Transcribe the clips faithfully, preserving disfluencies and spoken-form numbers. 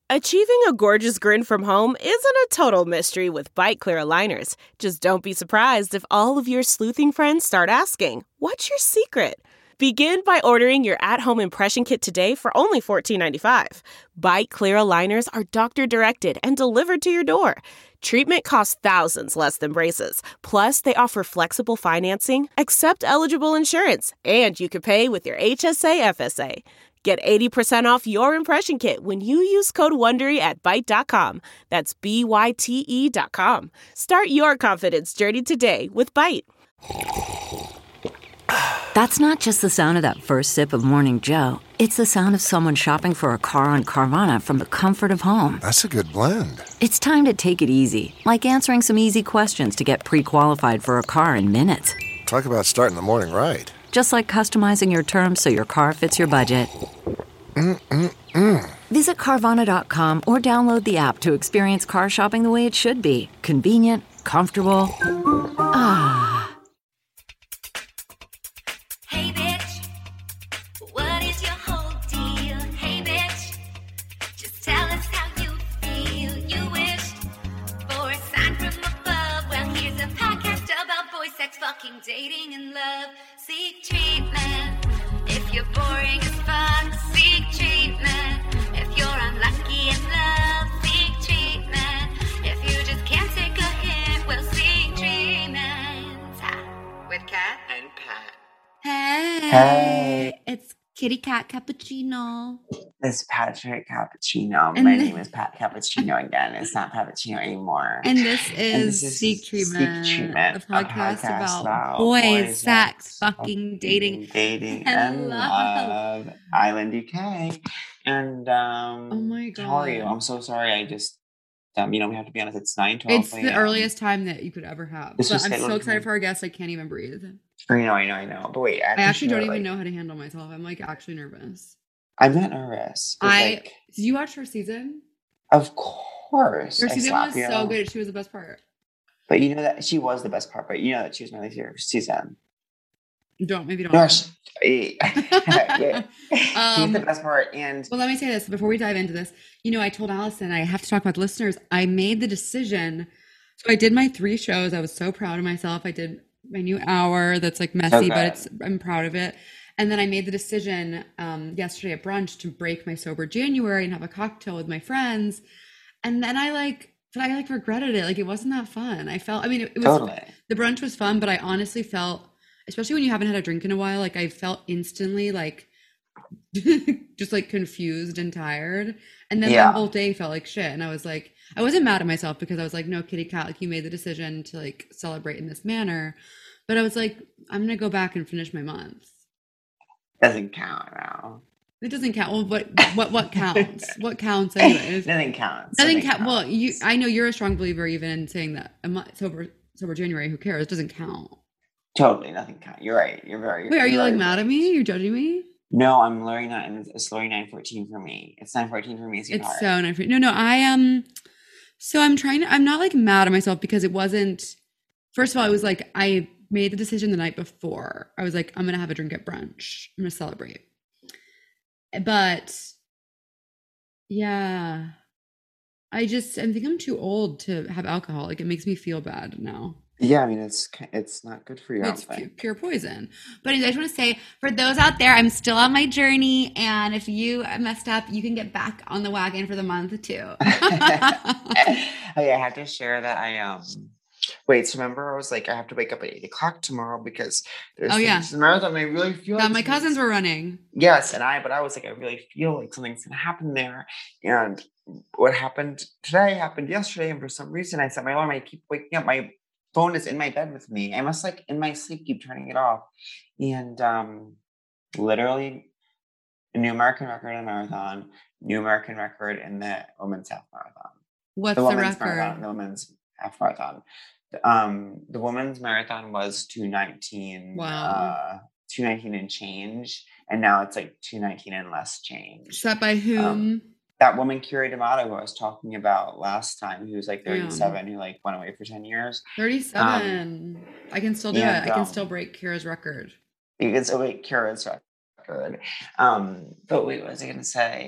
Achieving a gorgeous grin from home isn't a total mystery with Byte Clear aligners. Just don't be surprised if all of your sleuthing friends start asking, "What's your secret?" Begin by ordering your at-home impression kit today for only fourteen ninety-five. Byte Clear aligners are doctor-directed and delivered to your door. Treatment costs thousands less than braces. Plus, they offer flexible financing, accept eligible insurance, and you can pay with your H S A F S A. Get eighty percent off your impression kit when you use code WONDERY at Byte dot com. That's B Y T E dot com. Start your confidence journey today with Byte. That's not just the sound of that first sip of Morning Joe. It's the sound of someone shopping for a car on Carvana from the comfort of home. That's a good blend. It's time to take it easy, like answering some easy questions to get pre-qualified for a car in minutes. Talk about starting the morning right. Just like customizing your terms so your car fits your budget. Mm-mm-mm. Visit Carvana dot com or download the app to experience car shopping the way it should be. Convenient, comfortable. Ah. Hey bitch, what is your whole deal? Hey bitch, just tell us how you feel. You wished for a sign from above. Well, here's a podcast about boy sex, fucking, dating, and love. Seek treatment if you're boring as fuck. Seek treatment if you're unlucky in love. Seek treatment if you just can't take a hint. Well, seek treatment. Ha, with Kat and Pat. Hey. Hey. It's Kitty Cat Cappuccino. It's Patrick Cappuccino. And My the- name is Pat Cappuccino again. It's not Cappuccino anymore. And this is, And this is Seek Treatment, Seek Treatment, a podcast, podcast about, about boys, boys, sex, sex, fucking, dating, dating, and and love. love. Island U K. And um, Oh my how are you? God. I'm so sorry. I just, um, you know, we have to be honest. It's nine twelve. It's the earliest time that you could ever have. This But was I'm so scheduled- excited for our guests, I can't even breathe. I know, I know, I know. But wait, I, have I to actually share, don't even like- know how to handle myself. I'm like actually nervous. I'm not nervous. 'cause, I like, did you watch her season? of course. Her I season slap was you. so good. She was the best part. But you know that she was the best part. But you know that she was my least favorite season. Don't maybe don't. No, she, yeah. She's Um, the best part. And Well, let me say this before we dive into this. You know, I told Allison I have to talk about the listeners. I made the decision. So I did my three shows. I was so proud of myself. I did my new hour that's like messy, but good. it's I'm proud of it. And then I made the decision um, yesterday at brunch to break my sober January and have a cocktail with my friends. And then I like, but I like regretted it. Like it wasn't that fun. I felt. I mean, it, it was totally. the brunch was fun, but I honestly felt, especially when you haven't had a drink in a while, like I felt instantly like just like confused and tired. And then Yeah. the whole day felt like shit. And I was like, I wasn't mad at myself because I was like, no, Kitty Cat, like you made the decision to like celebrate in this manner. But I was like, I'm gonna go back and finish my month. Doesn't count now. It doesn't count. Well, what what what counts? What counts anyways? Nothing counts. Nothing count. Well, you I know you're a strong believer even in saying that a month sober sober January, who cares? It doesn't count. Totally, nothing counts. You're right. You're very. Wait, are you you're like very mad right. at me? You're judging me? No, I'm literally not. And it's literally nine fourteen for me. It's nine fourteen for me. Sweetheart. It's so nice. No, no, I am. Um, so I'm trying to, I'm not like mad at myself because it wasn't, first of all, it was like, I made the decision the night before. I was like, I'm going to have a drink at brunch. I'm going to celebrate. But yeah, I just, I think I'm too old to have alcohol. Like it makes me feel bad now. Yeah, I mean it's it's not good for you. I It's don't pu- think. pure poison. But anyways, I just want to say, for those out there, I'm still on my journey. And if you messed up, you can get back on the wagon for the month too. Oh yeah, I have to share that I um. Wait, so remember I was like I have to wake up at eight o'clock tomorrow because there's Oh, yeah. this marathon. I really feel That like my something's- cousins were running. Yes, and I, but I was like, I really feel like something's gonna happen there. And what happened today happened yesterday, and for some reason I set my alarm. I keep waking up. My phone is in my bed with me. I must like in my sleep keep turning it off. And um literally a new American record in the marathon, new American record in the women's half marathon. What's the the, women's record? marathon, the women's half marathon. The, um, the women's marathon was two nineteen. Wow. Uh, two nineteen and change, and now it's like two nineteen and less change. Set by whom? Um, that woman Kiri D'Amato who I was talking about last time, who was like Yeah. thirty-seven, who like went away for ten years. thirty-seven. I can still do yeah, it. I can um, still break Kira's record. You can still wait Kira's record. Um, but wait, what was I gonna say?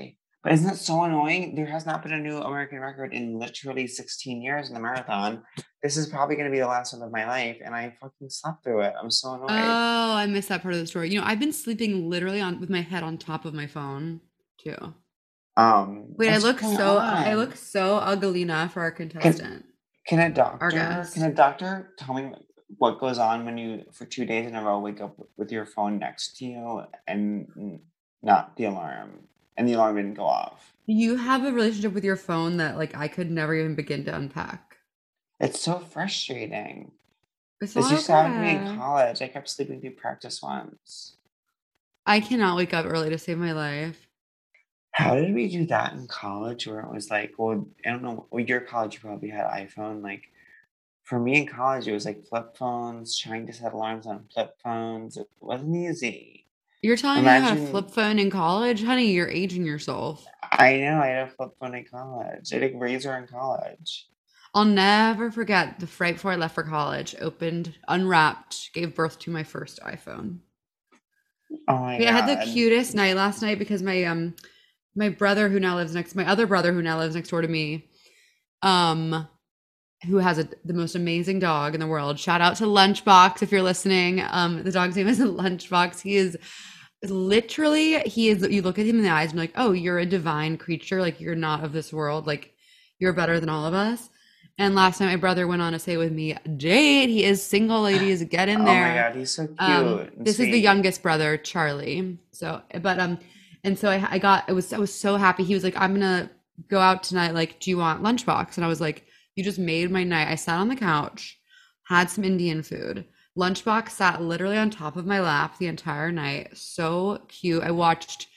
But isn't it so annoying? There has not been a new American record in literally sixteen years in the marathon. This is probably going to be the last one of my life, and I fucking slept through it. I'm so annoyed. Oh, I missed that part of the story. You know, I've been sleeping literally on with my head on top of my phone too. um, Wait, I what's look going so on? I look so ugly for our contestant. Can a doctor? guest. Can a doctor tell me what goes on when you, for two days in a row, wake up with your phone next to you and n- not the alarm, and the alarm didn't go off? You have a relationship with your phone that like I could never even begin to unpack. It's so frustrating. It's This not used to happen to me in okay. college. I kept sleeping through practice once. I cannot wake up early to save my life. How did we do that in college where it was like, well, I don't know, well, your college you probably had iPhone. Like, for me in college, it was like flip phones, trying to set alarms on flip phones. It wasn't easy. You're telling me you had a Imagine- flip phone in college? Honey, you're aging yourself. I know, I had a flip phone in college. I had a Razor in college. I'll never forget the Fright before I left for college, opened, unwrapped, gave birth to my first iPhone. Oh my Yeah, I god. had the cutest night last night because my um my brother who now lives next my other brother who now lives next door to me, um, who has a, the most amazing dog in the world. Shout out to Lunchbox if you're listening. Um, the dog's name is Lunchbox. He is literally he is you look at him in the eyes and be like, oh, you're a divine creature, like you're not of this world, like you're better than all of us. And last night my brother went on a say with me date. He is single, ladies, get in Oh there. my god, he's so cute. Um, and this is the sweet. youngest brother, Charlie. So, but um, and so I, I got, I was, I was so happy. He was like, "I'm gonna go out tonight. Like, do you want Lunchbox?" And I was like, "You just made my night." I sat on the couch, had some Indian food. Lunchbox sat literally on top of my lap the entire night. So cute. I watched.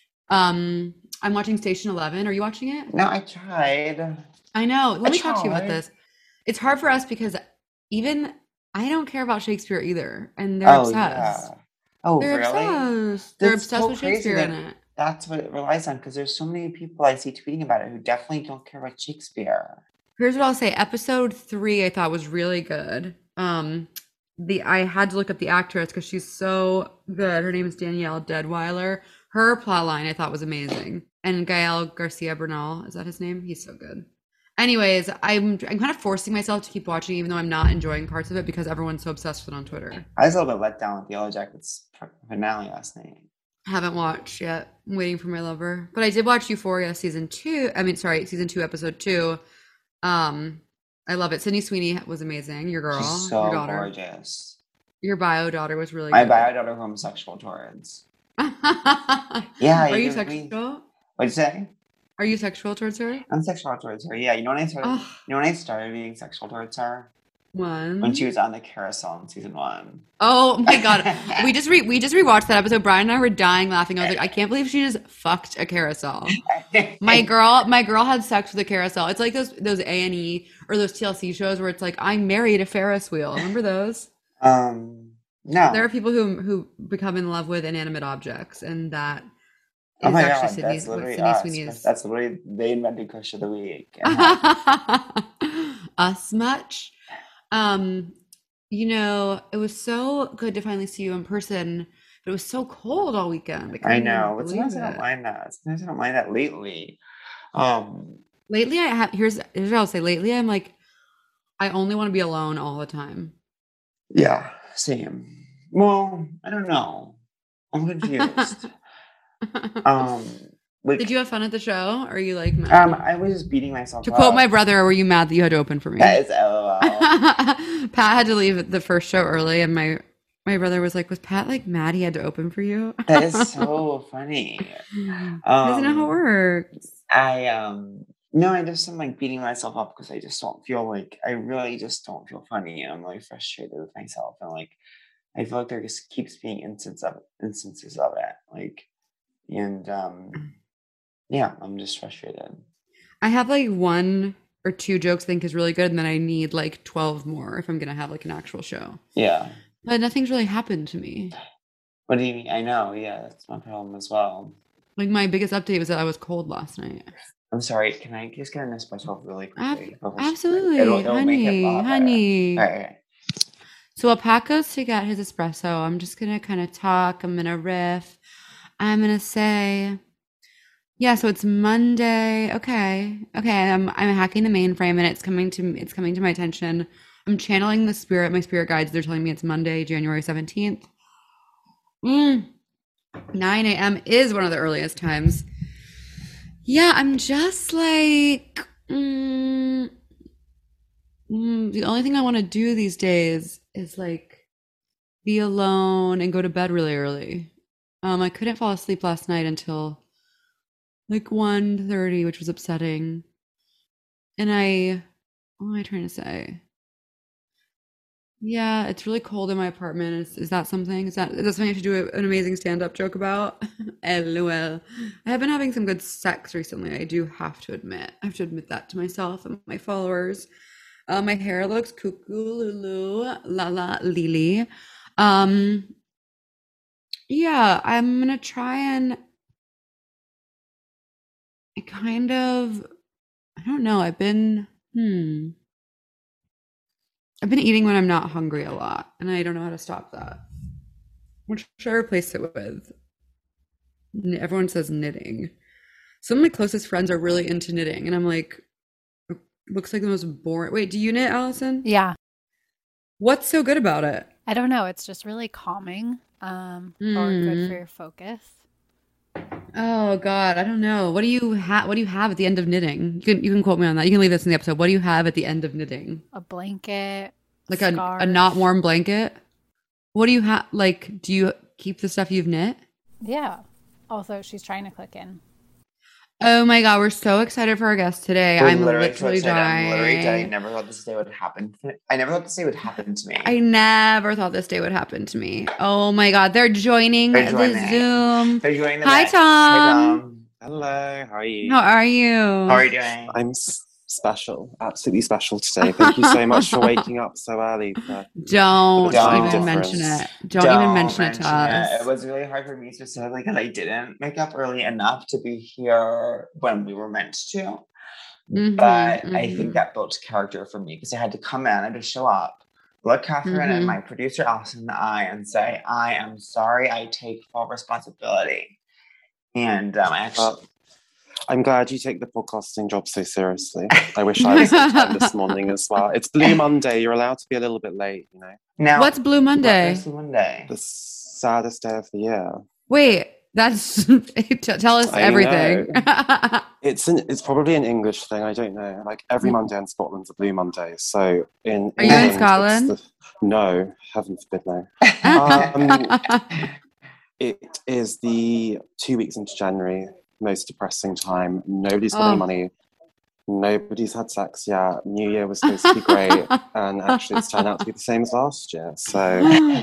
Um, I'm watching Station Eleven. Are you watching it? No, I tried. I know. Let I me talk to you about tried. this. It's hard for us because even I don't care about Shakespeare either, and they're Oh obsessed. yeah. Oh They're really? obsessed. They're That's obsessed so with crazy Shakespeare that- in it. That's what it relies on, because there's so many people I see tweeting about it who definitely don't care about Shakespeare. Here's what I'll say. Episode three I thought was really good. Um the I had to look up the actress because she's so good. Her name is Danielle Deadweiler. Her plotline I thought was amazing. And Gael Garcia Bernal, is that his name? He's so good. Anyways, I'm I'm kind of forcing myself to keep watching even though I'm not enjoying parts of it because everyone's so obsessed with it on Twitter. I was a little bit let down with the Yellow Jackets finale last night. Haven't watched yet. I'm waiting for my lover. But I did watch Euphoria season two. I mean, sorry, season two, episode two. Um, I love it. Sydney Sweeney was amazing. Your girl, She's so your daughter, gorgeous. your bio daughter was really My good. bio daughter homosexual towards. Yeah. Yeah, Are you you know what I mean? sexual? What'd you say? Are you sexual towards her? I'm sexual towards her. Yeah, you know when I started. Oh, You know when I started being sexual towards her one. when she was on the carousel in season one. Oh my god, we just re we just rewatched that episode. Brian and I were dying laughing. I was like, I can't believe she just fucked a carousel. My girl, my girl had sex with a carousel. It's like those those A and E or those T L C shows where it's like I married a Ferris wheel. Remember those? um no. There are people who who become in love with inanimate objects, and that is Oh my actually god, Sydney's that's what literally Sydney us. Sweeney is. That's literally they invented Kush of the Week. Us much. Um, you know, it was so good to finally see you in person, but it was so cold all weekend. I, I couldn't know, but believe sometimes I don't it. mind that. Sometimes I don't mind that lately. Um, Lately, I have here's here's what I'll say. Lately, I'm like, I only want to be alone all the time. yeah, same. Well, I don't know. I'm confused. um, like, Did you have fun at the show? Or are you like mad? um, I was just beating myself to up. quote my brother, were you mad that you had to open for me? That is LOL. Pat had to leave the first show early, and my my brother was like, "Was Pat like mad he had to open for you?" That is so funny. Doesn't know how it Um, works. I um no, I just am like beating myself up because I just don't feel like I really just don't feel funny. I'm really frustrated with myself, and like I feel like there just keeps being instances of instances of it. Like, and um yeah, I'm just frustrated. I have like one or two jokes I think is really good, and then I need like twelve more if I'm gonna have like an actual show. Yeah. But nothing's really happened to me. What do you mean? I know, yeah, that's my problem as well. Like my biggest update was that I was cold last night. I'm sorry, can I just get an espresso really Ab- quickly? before she- absolutely, it'll- it'll make it honey, pop. honey. All right, all right. So while Pat goes to get his espresso, I'm just gonna kind of talk. I'm gonna riff. I'm gonna say, Yeah, so it's Monday. Okay. Okay, I'm I'm hacking the mainframe and it's coming to it's coming to my attention. I'm channeling the spirit, my spirit guides. They're telling me it's Monday, January seventeenth. Mm. nine a.m. is one of the earliest times. Yeah, I'm just like mm, mm, the only thing I want to do these days is like be alone and go to bed really early. Um, I couldn't fall asleep last night until like one thirty, which was upsetting. And I, what am I trying to say? Yeah, it's really cold in my apartment. Is, is that something? Is that, is that something I should do a- an amazing stand-up joke about? LOL. I have been having some good sex recently. I do have to admit. I have to admit that to myself and my followers. Uh, my hair looks cuckoo, lulu, la la, lily. Um, yeah, I'm gonna try and I kind of, I don't know. I've been, hmm. I've been eating when I'm not hungry a lot, and I don't know how to stop that. What should I replace it with? Kn- Everyone says knitting. Some of my closest friends are really into knitting, and I'm like, it looks like the most boring. Wait, do you knit, Allison? Yeah. What's so good about it? I don't know. It's just really calming um, or good Mm. for your focus. Oh God, I don't know. What do you have? What do you have at the end of knitting? You can you can quote me on that. You can leave this in the episode. What do you have at the end of knitting? A blanket, Like a a scarf. not warm blanket? What do you have? Like, do you keep the stuff you've knit? Yeah. Also, she's trying to click in. Oh my God, we're so excited for our guest today. We're I'm literally literally, so excited. I'm literally dying. dying. I never thought this day would happen. I never thought this day would happen to me. I never thought this day would happen to me. Oh my God, they're joining They're the joining. Zoom. They're joining the Hi, mix. Tom. Hey, Tom. Hello, how are you? How are you? How are you doing? I'm s- special, absolutely special today. Thank you so much for waking up so early. For, Don't, Don't. even mention it. Don't, even mention it to us. It was really hard for me specifically because I didn't wake up early enough to be here when we were meant to. Mhm, But I mhm. think that built character for me because I had to come in and just show up, look Catherine Mhm. and my producer Allison in the eye and say, I am sorry, I take full responsibility. And um, I actually... uh, I'm glad you take the podcasting job so seriously. I wish I was on time this morning as well. It's Blue Monday. You're allowed to be a little bit late, you know. Now, What's Blue Monday? What's Monday? The saddest day of the year. Wait, that's t- tell us I everything. It's an, it's probably an English thing. I don't know. Like every Monday in Scotland's a Blue Monday. So in Are you in England, it's Scotland? the- no, heaven forbid, no. Um, It is the two weeks into January, most depressing time. Nobody's got Oh. any money. Nobody's had sex yet. New Year was supposed to be great, and actually, it's turned out to be the same as last year. So,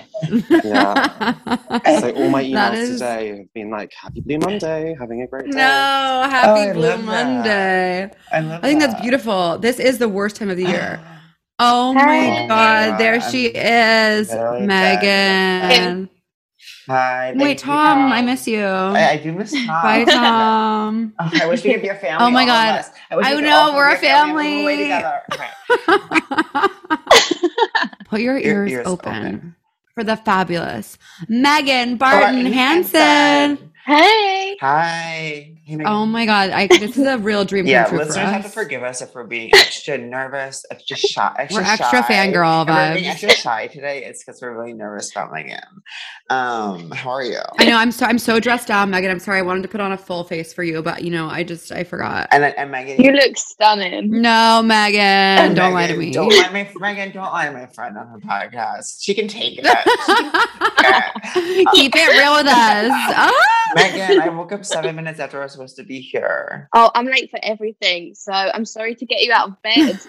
yeah. So all my That emails is- today have been like, "Happy Blue Monday, having a great day." No, happy I Blue love that. Monday. I love I think that's that. beautiful. This is the worst time of the year. Oh my Hey. God, there I'm she is, literally Megan. Hi. Wait, thank you, Tom, I miss you. I, I do miss Tom. Bye, Tom. Oh, I wish we could be a family. Oh my all of God. us. I, wish I we could know, all we're be a and move away family. together. Okay. Put your Your ears, ears open, open. for the fabulous Megan Barton Barton Hansen. Hey. Hi. Hey, Megan. Oh my God, I, this is a real dream Yeah, come true for listeners have to us. forgive us if we're being extra nervous, extra shy. Extra We're extra shy. fangirl If we're being vibes. extra shy today, it's because we're really nervous about Megan. Um, how are you? I know I'm so I'm so dressed down, Megan. I'm sorry. I wanted to put on a full face for you, but you know, I just I forgot. And and Megan, You look stunning. No, Megan, and don't lie to Megan, me. Don't lie to my Megan. Don't lie to my friend on her podcast. She can take it. She can- Keep it real with us. Oh. Megan, I woke up seven minutes after I was supposed to be here. Oh, I'm late for everything, so I'm sorry to get you out of bed.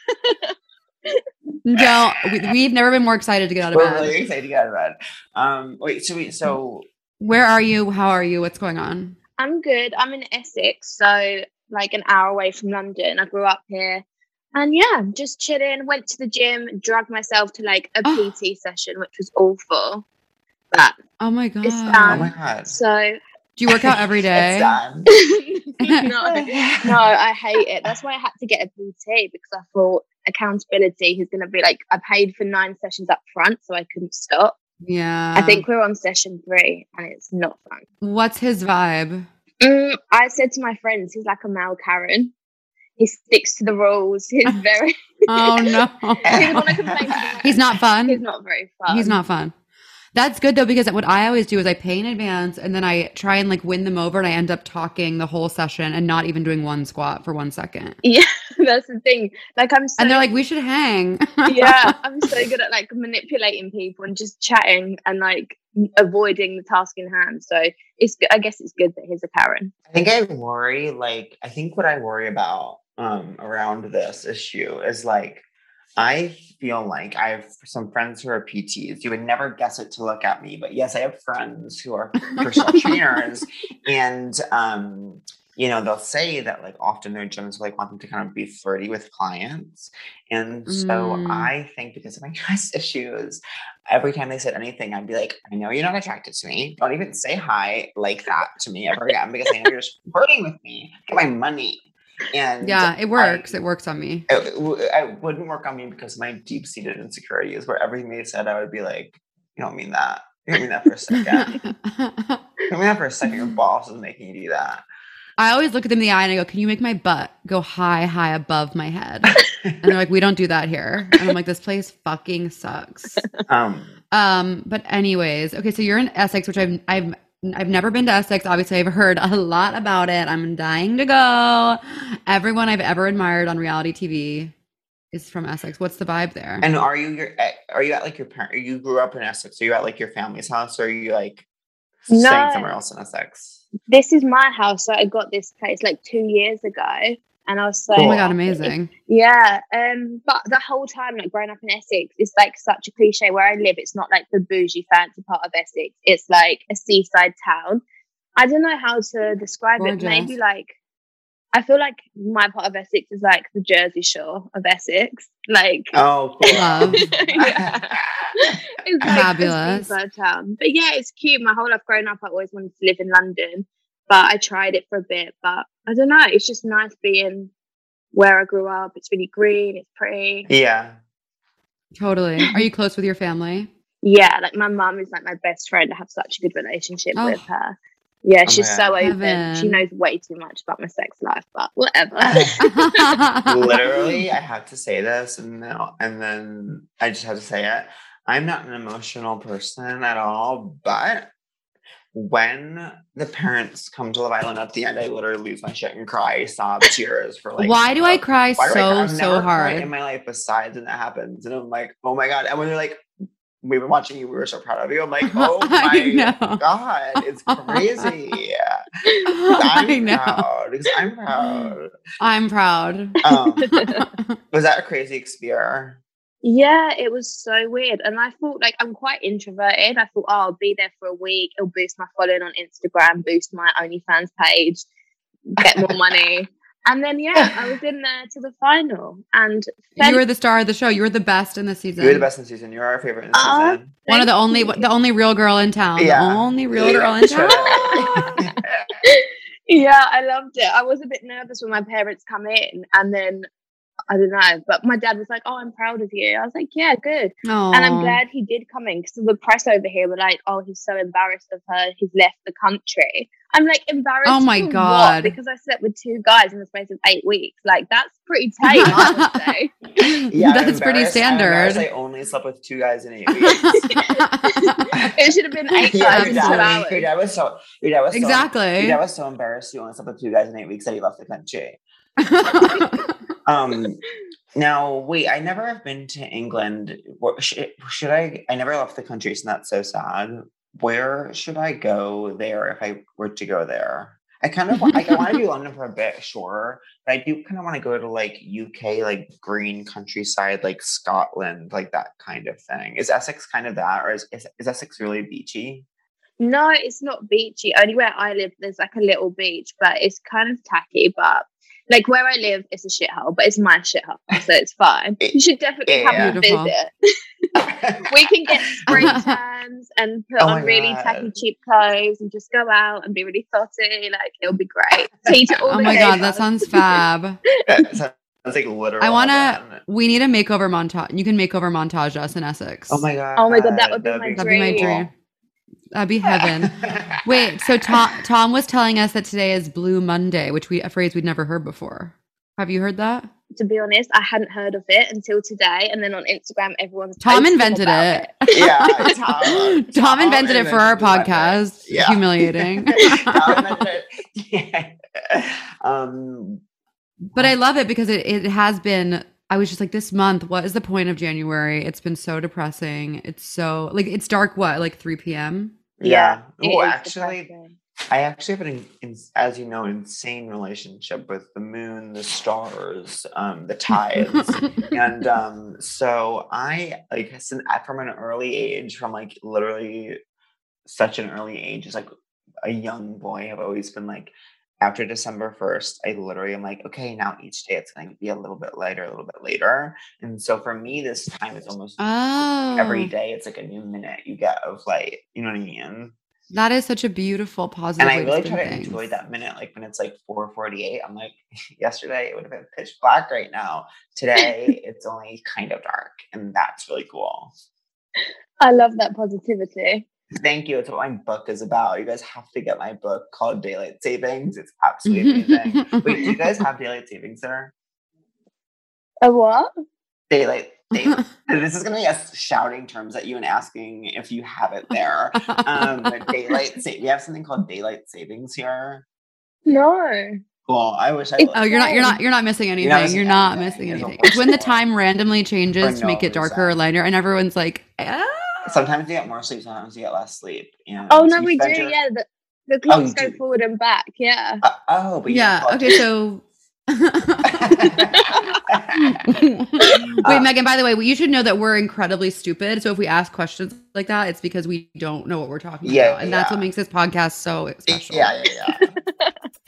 Don't. We, we've never been more excited to get out of We're bed. really excited to get out of bed. Um, wait, so we so Where are you? How are you? What's going on? I'm good. I'm in Essex, so like an hour away from London. I grew up here. And yeah, I'm just chilling. Went to the gym, dragged myself to like a Oh. P T session, which was awful. But Oh my God. It's oh done. my god, so Do you work out every it's day? done. no, no, I hate it. That's why I had to get a P T because I thought accountability is going to be like, I paid for nine sessions up front, so I couldn't stop. Yeah. I think we're on session three and it's not fun. What's his vibe? Mm, I said to my friends, he's like a male Karen. He sticks to the rules. He's very. Oh no. He doesn't want to complain to them. He's not fun. He's not very fun. He's not fun. That's good though, because what I always do is I pay in advance and then I try and like win them over, and I end up talking the whole session and not even doing one squat for one second. Yeah, that's the thing. Like I'm so, and they're like, we should hang. Yeah, I'm so good at like manipulating people and just chatting and like avoiding the task in hand. So it's I guess it's good that he's a Karen. I think I worry like I think what I worry about um around this issue is like I feel like I have some friends who are P Ts. You would never guess it to look at me, but yes, I have friends who are personal trainers, and um, you know, they'll say that like often their gyms like want them to kind of be flirty with clients, and so Mm. I think because of my trust issues, every time they said anything, I'd be like, I know you're not attracted to me. Don't even say hi like that to me ever again because I know you're just flirting with me. Get my money. And Yeah, it works. I, it works on me. It, it wouldn't work on me because of my deep-seated insecurities, where everything they said, I would be like, "You don't mean that. You don't mean that for a second. You don't mean that for a second. Your boss is making you do that." I always look at them in the eye and I go, can you make my butt go high, high above my head? And they're like, we don't do that here. And I'm like, this place fucking sucks. Um, Um, but anyways, okay, so you're in Essex, which I've I've I've never been to Essex. Obviously, I've heard a lot about it. I'm dying to go. Everyone I've ever admired on reality T V is from Essex. What's the vibe there? and are you your are you at like your parent? You grew up in Essex. Are you at like your family's house, or are you like No. staying somewhere else in Essex? This is my house. So I got this place like two years ago, and I was so. Oh my God, amazing. Yeah, um, but the whole time, like growing up in Essex, it's like such a cliche. Where I live, it's not like the bougie, fancy part of Essex. It's like a seaside town. I don't know how to describe Gorgeous. it. Maybe like I feel like my part of Essex is like the Jersey Shore of Essex. Like, Oh, cool. Love. yeah. It's like Fabulous. a seaside town. But yeah, it's cute. My whole life growing up, I always wanted to live in London, but I tried it for a bit. But I don't know. It's just nice being where I grew up. It's really green. It's pretty. Yeah. Totally. Are you close with your family? Yeah, like my mum is like my best friend. I have such a good relationship Oh. with her. Yeah, Oh she's my so God. open. Heaven. She knows way too much about my sex life, but whatever. Literally, I have to say this, and now and then I just have to say it. I'm not an emotional person at all, but when the parents come to Love Island at the end, I literally lose my shit and cry, sob tears for like. Why do I cry why do I so, cry? I've so never cried hard? in my life besides when that happens, and I'm like, oh my God! And when they're like, we've been watching you, we were so proud of you. I'm like, oh I my know. God, it's crazy. I I'm know. proud because I'm proud. I'm proud. Um, was that a crazy experience? Yeah, it was so weird. And I thought, like, I'm quite introverted. I thought, oh, I'll be there for a week. It'll boost my following on Instagram, boost my OnlyFans page, get more money. And then, yeah, I was in there to the final. And You were the star of the show. You were the best in the season. You were the best in the season. You're our favorite in the Oh, season. One of the Thank only, you. the only real girl in town. Yeah. The only real girl in town. Yeah, I loved it. I was a bit nervous when my parents come in, and then I don't know, but my dad was like, "Oh, I'm proud of you." I was like, "Yeah, good." Aw. And I'm glad he did come in, because the press over here were like, "Oh, he's so embarrassed of her. He's left the country." I'm like, embarrassed. Oh my for what? God. Because I slept with two guys in the space of eight weeks. Like, that's pretty tame, I would say. Yeah, I'm That's pretty embarrassed- I'm embarrassed standard. I only slept with two guys in eight weeks. It should have been eight Yeah, guys your in two dad, hours. your dad was so. Your dad was so, Exactly. Your dad was so embarrassed. You only slept with two guys in eight weeks that he left the country. Um. Now, wait. I never have been to England. What should, should I? I never left the country, so that's so sad. Where should I go there if I were to go there? I kind of want, like, I want to do London for a bit, sure, but I do kind of want to go to like U K, like green countryside, like Scotland, like that kind of thing. Is Essex kind of that, or is is, is Essex really beachy? No, it's not beachy. Only where I live, there's like a little beach, but it's kind of tacky. But like where I live, it's a shithole, but it's my shithole, so it's fine. You should definitely Yeah. have a Beautiful. visit. We can get spray tans and put Oh my on really God. tacky cheap clothes and just go out and be really thotty. Like, it'll be great. Tea to all Oh the my God, neighbours. that sounds fab. That sounds like literal. I want heaven. to, we need a makeover montage. You can makeover montage us in Essex. Oh my God. Oh my God, that would be would my That'd be my dream. dream. That'd be heaven. Wait, so Tom, Tom was telling us that today is Blue Monday, which we a phrase we'd never heard before. Have you heard that? To be honest, I hadn't heard of it until today, and then on Instagram, everyone's Tom posting invented about it. it. Yeah, Tom, Tom, Tom invented it for our invented it. podcast. Yeah. Humiliating. Tom invented it. Yeah. Um, But I love it because it, it has been, I was just like, this month, what is the point of January? It's been so depressing. It's so, like, it's dark, what, like three p.m.? yeah. it Well, is actually, depressing. I actually have an, in, as you know, insane relationship with the moon, the stars, um, the tides, and um, so I like since from an early age, from like literally such an early age, as like a young boy, I've always been like, after December first, I literally am like, okay, now each day it's going to be a little bit lighter, a little bit later, and so for me, this time is almost Oh. every day. It's like a new minute you get of light. You know what I mean? That is such a beautiful, positive And I way really to try spend to things. enjoy that minute, like when it's like four forty-eight. I'm like, yesterday it would have been pitch black right now. Today it's only kind of dark, and that's really cool. I love that positivity. Thank you. It's what my book is about. You guys have to get my book called Daylight Savings. It's absolutely amazing. Wait, do you guys have daylight savings there? A what? Daylight. Daylight. This is going to be us shouting terms at you and asking if you have it there. Um, daylight. Sa- we have something called daylight savings here. No. Cool. I wish I. It's- Oh, you're not, you're not, you're not missing anything. You're not missing, missing anything. anything. It's a It's when the horse time randomly changes For to make no it darker or reason. lighter, and everyone's like, ah. Sometimes you get more sleep. Sometimes you get less sleep. And Oh no, you we do. spend your- Yeah, the, the clocks you go do. forward and back. Yeah. Uh, oh, but you Yeah. don't Okay. So. Wait, Megan, by the way, you should know that we're incredibly stupid. So if we ask questions like that, it's because we don't know what we're talking Yeah, about. And that's yeah. what makes this podcast so special. Yeah, yeah, yeah.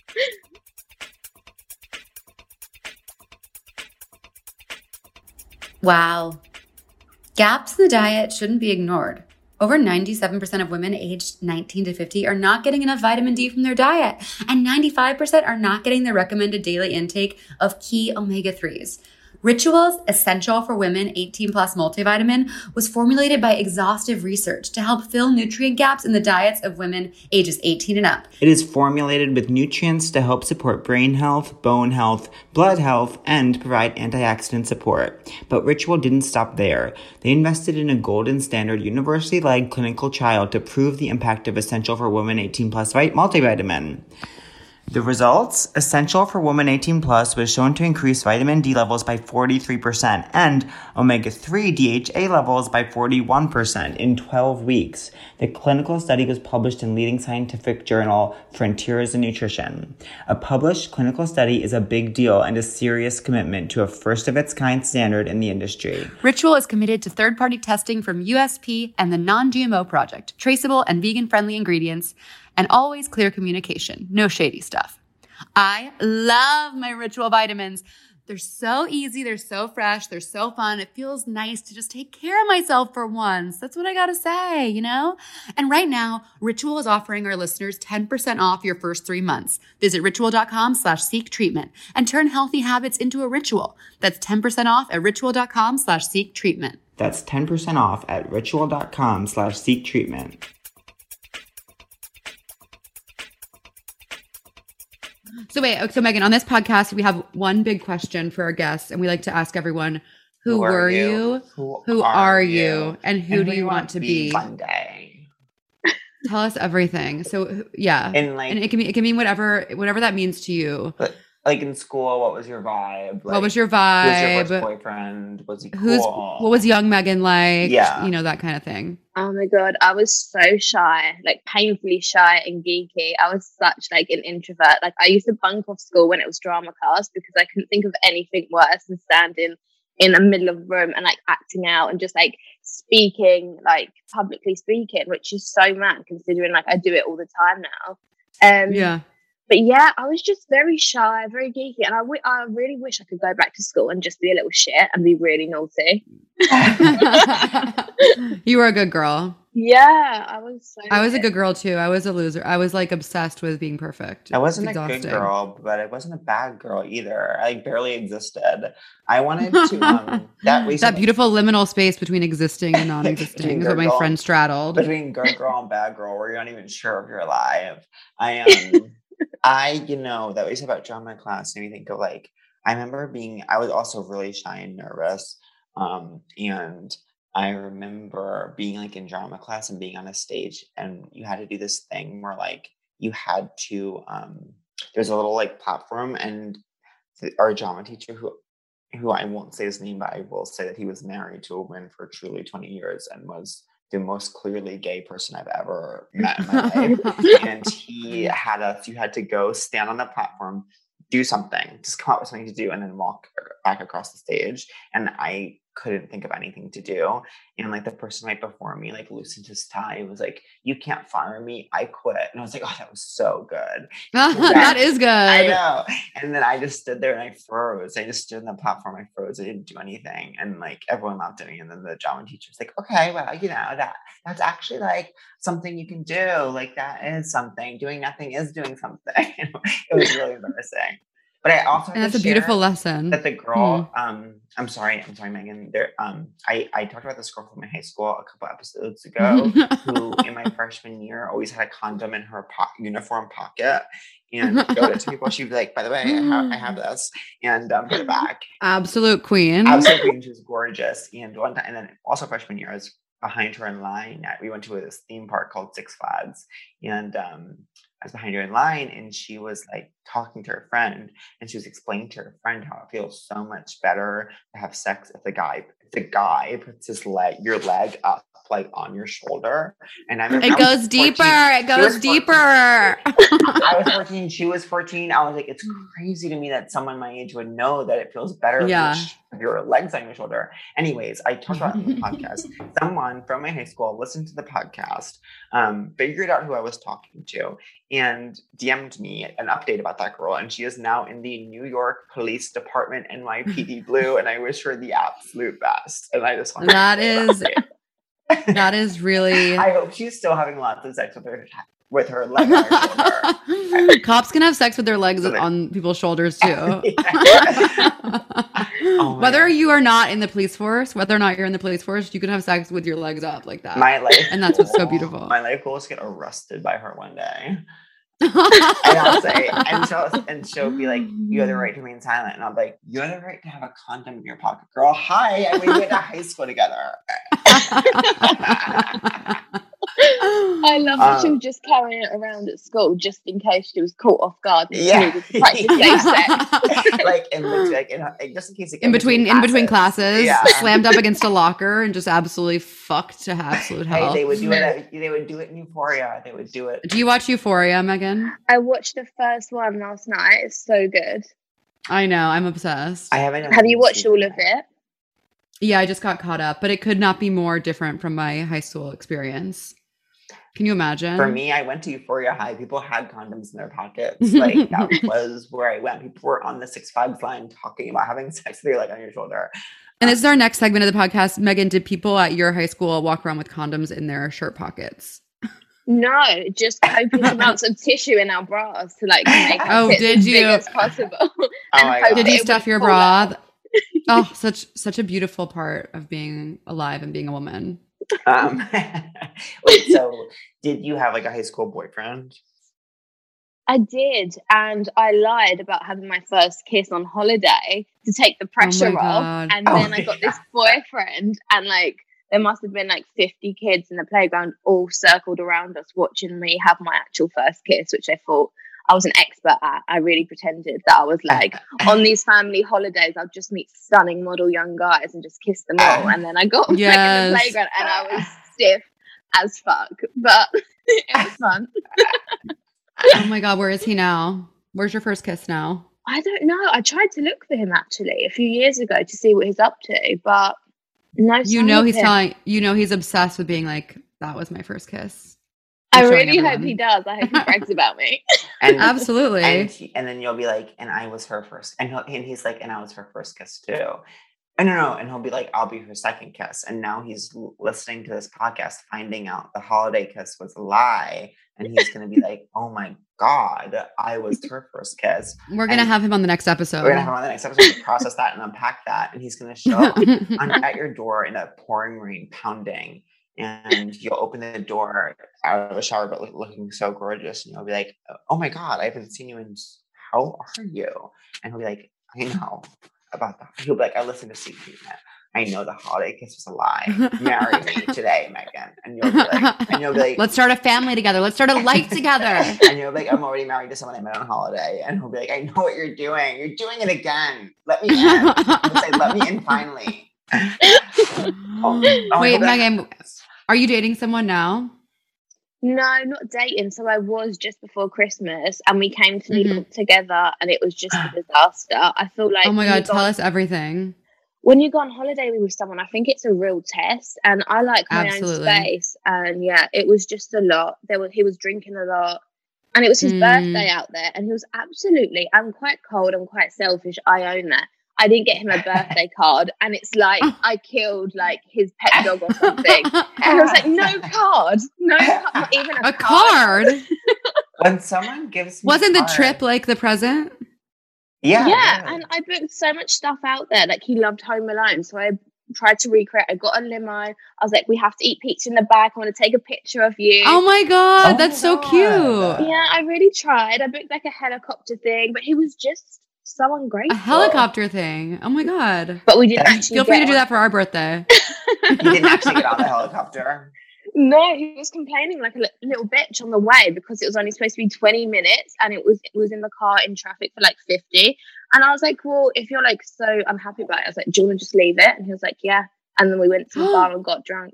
Wow. Gaps in the diet shouldn't be ignored. Over ninety-seven percent of women aged nineteen to fifty are not getting enough vitamin D from their diet, and ninety-five percent are not getting the recommended daily intake of key omega threes. Ritual's Essential for Women eighteen plus multivitamin was formulated by exhaustive research to help fill nutrient gaps in the diets of women ages eighteen and up. It is formulated with nutrients to help support brain health, bone health, blood health, and provide antioxidant support. But Ritual didn't stop there. They invested in a golden standard university-led clinical trial to prove the impact of Essential for Women eighteen plus multivitamin. The results? Essential for Women eighteen plus was shown to increase vitamin D levels by forty-three percent and omega three D H A levels by forty-one percent in twelve weeks. The clinical study was published in leading scientific journal Frontiers in Nutrition. A published clinical study is a big deal and a serious commitment to a first-of-its-kind standard in the industry. Ritual is committed to third-party testing from U S P and the Non-G M O Project, traceable and vegan-friendly ingredients, and always clear communication. No shady stuff. I love my Ritual vitamins. They're so easy. They're so fresh. They're so fun. It feels nice to just take care of myself for once. That's what I gotta say, you know? And right now, Ritual is offering our listeners ten percent off your first three months. Visit ritual.com slash seek treatment and turn healthy habits into a ritual. That's ten percent off at ritual.com slash seek treatment. That's ten percent off at ritual.com slash seek treatment. So wait, so Megan, on this podcast, we have one big question for our guests, and we like to ask everyone, who, Who are were you? you? Who Who are are you? you? And who And do you want to be? one day? Tell us everything. So yeah. And like, And it can be, it can mean whatever, whatever that means to you. but, like in school, what was your vibe? Like, What was your Who was your vibe? first boyfriend? Was he cool? Who's, what was young Megan like? Yeah. You know, that kind of thing. Oh my god, I was so shy, like painfully shy and geeky. I was such like an introvert. Like I used to bunk off school when it was drama class because I couldn't think of anything worse than standing in the middle of the room and like acting out and just like speaking, like publicly speaking, which is so mad considering like I do it all the time now. Um, Yeah. But yeah, I was just very shy, very geeky, and I, w- I really wish I could go back to school and just be a little shit and be really naughty. You were a good girl. Yeah, I was so I was a weird. good girl too. I was a loser. I was like obsessed with being perfect. I wasn't It's a good exhausting. girl, but I wasn't a bad girl either. I like, barely existed. I wanted to um that recently, that beautiful liminal space between existing and non-existing between is what good my girl, friend straddled. between good girl and bad girl, where you're not even sure if you're alive. I um I you know that we said about drama class, and you think of like I remember being I was also really shy and nervous, um and I remember being like in drama class and being on a stage, and you had to do this thing where like you had to um there's a little like platform, and th- our drama teacher who who I won't say his name, but I will say that he was married to a woman for truly twenty years and was the most clearly gay person I've ever met in my life. And he had us, you had to go stand on the platform, do something, just come up with something to do, and then walk back across the stage. And I couldn't think of anything to do. And like the person right before me, like loosened his tie and was like, "You can't fire me. I quit." And I was like, "Oh, that was so good." That is good. I know. And then I just stood there and I froze. I just stood on the platform. I froze. I didn't do anything. And like everyone laughed at me. And then the drama teacher was like, "Okay, well, you know, that that's actually like something you can do. Like that is something. Doing nothing is doing something." It was really embarrassing. But I also And that's a beautiful lesson. That the girl, Hmm. um, I'm sorry, I'm sorry, Megan. There, um, I, I talked about this girl from my high school a couple episodes ago, who in my freshman year always had a condom in her po- uniform pocket, and showed it to people. She'd be like, "By the way, I have, I have this," and um, put it back. Absolute queen. Absolute queen. She was gorgeous. And one time, and then also freshman year, I was behind her in line. At, we went to this theme park called Six Flags, and um, I was behind her in line, and she was like talking to her friend, and she was explaining to her friend how it feels so much better to have sex if the guy, if the guy puts his leg, your leg up like on your shoulder. And I remember It I was goes deeper. fourteen. It She goes was deeper. I was fourteen. She was fourteen. I was like, it's crazy to me that someone my age would know that it feels better if Yeah. your, if your legs on your shoulder. Anyways, I talked about it in the podcast. Someone from my high school listened to the podcast, um, figured out who I was talking to, and D M'd me an update about that girl. And she is now in the New York Police Department, N Y P D Blue, and I wish her the absolute best. And I just want That is that is really. I hope she's still having lots of sex with her with her leg on her shoulder. Cops can have sex with their legs on people's shoulders too. Oh whether you are not in the police force, whether or not you're in the police force, you can have sex with your legs up like that. My life, and that's what's so beautiful. My life goal is to get arrested by her one day. And I'll say, and she'll, and she'll be like, "You have the right to remain silent," and I'll be like, "You have the right to have a condom in your pocket, girl." Hi, I mean, we went to high school together. I love that she Um, was just carrying it around at school just in case she was caught off guard and Yeah. needed to practice safe sex. like in between, like in, like, just in case, like, in between in between classes, Yeah. slammed up against a locker and just absolutely fucked to absolute Hey, hell. they would do it. At, they would do it in Euphoria. They would do it. Do you watch Euphoria, Megan? I watched the first one last night. It's so good. I know, I'm obsessed. I haven't. Have you watched all of it? Yeah, I just got caught up, but it could not be more different from my high school experience. Can you imagine? For me, I went to Euphoria High. People had condoms in their pockets. Like that was where I went. People were on the Six Flags line talking about having sex with your leg on your shoulder. And this is our next segment of the podcast. Megan, did people at your high school walk around with condoms in their shirt pockets? No, just copious amounts of tissue in our bras to like make our Oh, tits did as big you? as possible. Oh my hope God. Did that you it stuff would your fall bra? out. Oh, such such a beautiful part of being alive and being a woman. Um, wait, so did you have like a high school boyfriend? I did, and I lied about having my first kiss on holiday to take the pressure my off. God. And Oh, then I got this boyfriend, and like there must have been like fifty kids in the playground all circled around us watching me have my actual first kiss, which I thought I was an expert at. I really pretended that I was like on these family holidays, I'd just meet stunning model young guys and just kiss them all. And then I got back in Yes. the playground and I was stiff as fuck, but it was fun. Oh my God, where is he now? Where's your first kiss now? I don't know. I tried to look for him actually a few years ago to see what he's up to, but no. You sign know of he's him. telling you know he's obsessed with being like, that was my first kiss. I He's showing really hope everyone. he does. I hope he brags about me. And, Absolutely. And, he, and then you'll be like, and I was her first. And, he'll, and he's like, and I was her first kiss too. I don't know. And he'll be like, I'll be her second kiss. And now he's l- listening to this podcast, finding out the holiday kiss was a lie. And he's going to be like, oh my God, I was her first kiss. We're going to have him on the next episode. We're going to have him on the next episode to process that and unpack that. And he's going to show up on, at your door in a pouring rain, pounding. And you'll open the door out of a shower, but look, looking so gorgeous. And you'll be like, oh my God, I haven't seen you in, how are you? And he'll be like, I know about that. He'll be like, I listened to Secret. I know the holiday kiss was a lie. Marry me today, Megan. And you'll be like, and you'll be like, let's start a family together. Let's start a life together. And you'll be like, I'm already married to someone I met on holiday. And he'll be like, I know what you're doing. You're doing it again. Let me in. He'll say, let me in finally. oh, oh, Wait, Megan, are you dating someone now? No, not dating. So I was just before Christmas, and we came to New Mm-hmm. York together, and it was just a disaster. I feel like oh my when you God, tell go- us everything. When you go on holiday with someone, I think it's a real test, and I like my Absolutely. own space. And yeah, it was just a lot. There was he was drinking a lot, and it was his Mm. birthday out there, and he was absolutely. I'm quite cold. I'm quite selfish. I own that. I didn't get him a birthday card, and it's like I killed like his pet dog or something. And I was like, no card, no card, not even a, A card? When someone gives me Wasn't the card- trip like the present? Yeah. yeah, really. and I booked so much stuff out there. Like he loved Home Alone, so I tried to recreate. I got a limo. I was like, we have to eat pizza in the back. I want to take a picture of you. Oh my God, Oh that's my so God. cute. Yeah, I really tried. I booked like a helicopter thing, but he was just so ungrateful. A helicopter thing. Oh my God. But we didn't actually. Feel free to get do on- that for our birthday. He didn't actually get on the helicopter. No, he was complaining like a li- little bitch on the way because it was only supposed to be twenty minutes, and it was it was in the car in traffic for like fifty. And I was like, well, if you're like so unhappy about it, I was like, do you want to just leave it? And he was like, yeah. And then we went to the bar and got drunk.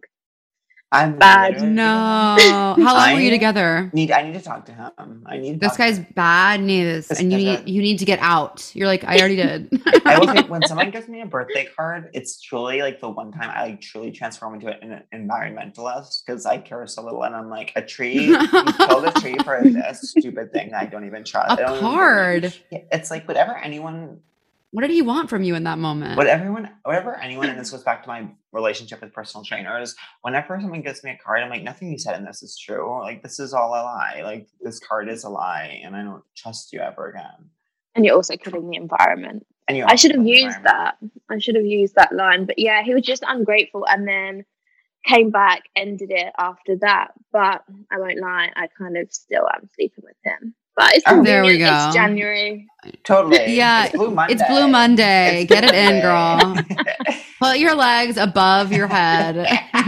I'm Bad. literally- No. How long I were you together? Need I need to talk to him. I need to This talk to guy's him. bad news, This and you guy's need bad. you need to get out. You're like, I already did. I will say when someone gives me a birthday card, it's truly like the one time I like truly transform into an environmentalist because I care so little, and I'm like, a tree, you killed a tree for this stupid thing that I don't even trust. I A don't even- card. Yeah, it's like whatever anyone, What did he want from you in that moment? what everyone, whatever anyone, and this goes back to my relationship with personal trainers. Whenever someone gives me a card, I'm like, nothing you said in this is true. Like this is all a lie. Like this card is a lie, and I don't trust you ever again. And you're also killing the environment. And you I should have also kill the used that. I should have used that line. But yeah, he was just ungrateful, and then came back, ended it after that. But I won't lie, I kind of still am sleeping with him. But it's Oh, there we convenient, go. It's January. Totally. Yeah, It's Blue Monday. It's Blue Monday. It's Get Blue it in, Monday. girl. Put your legs above your head.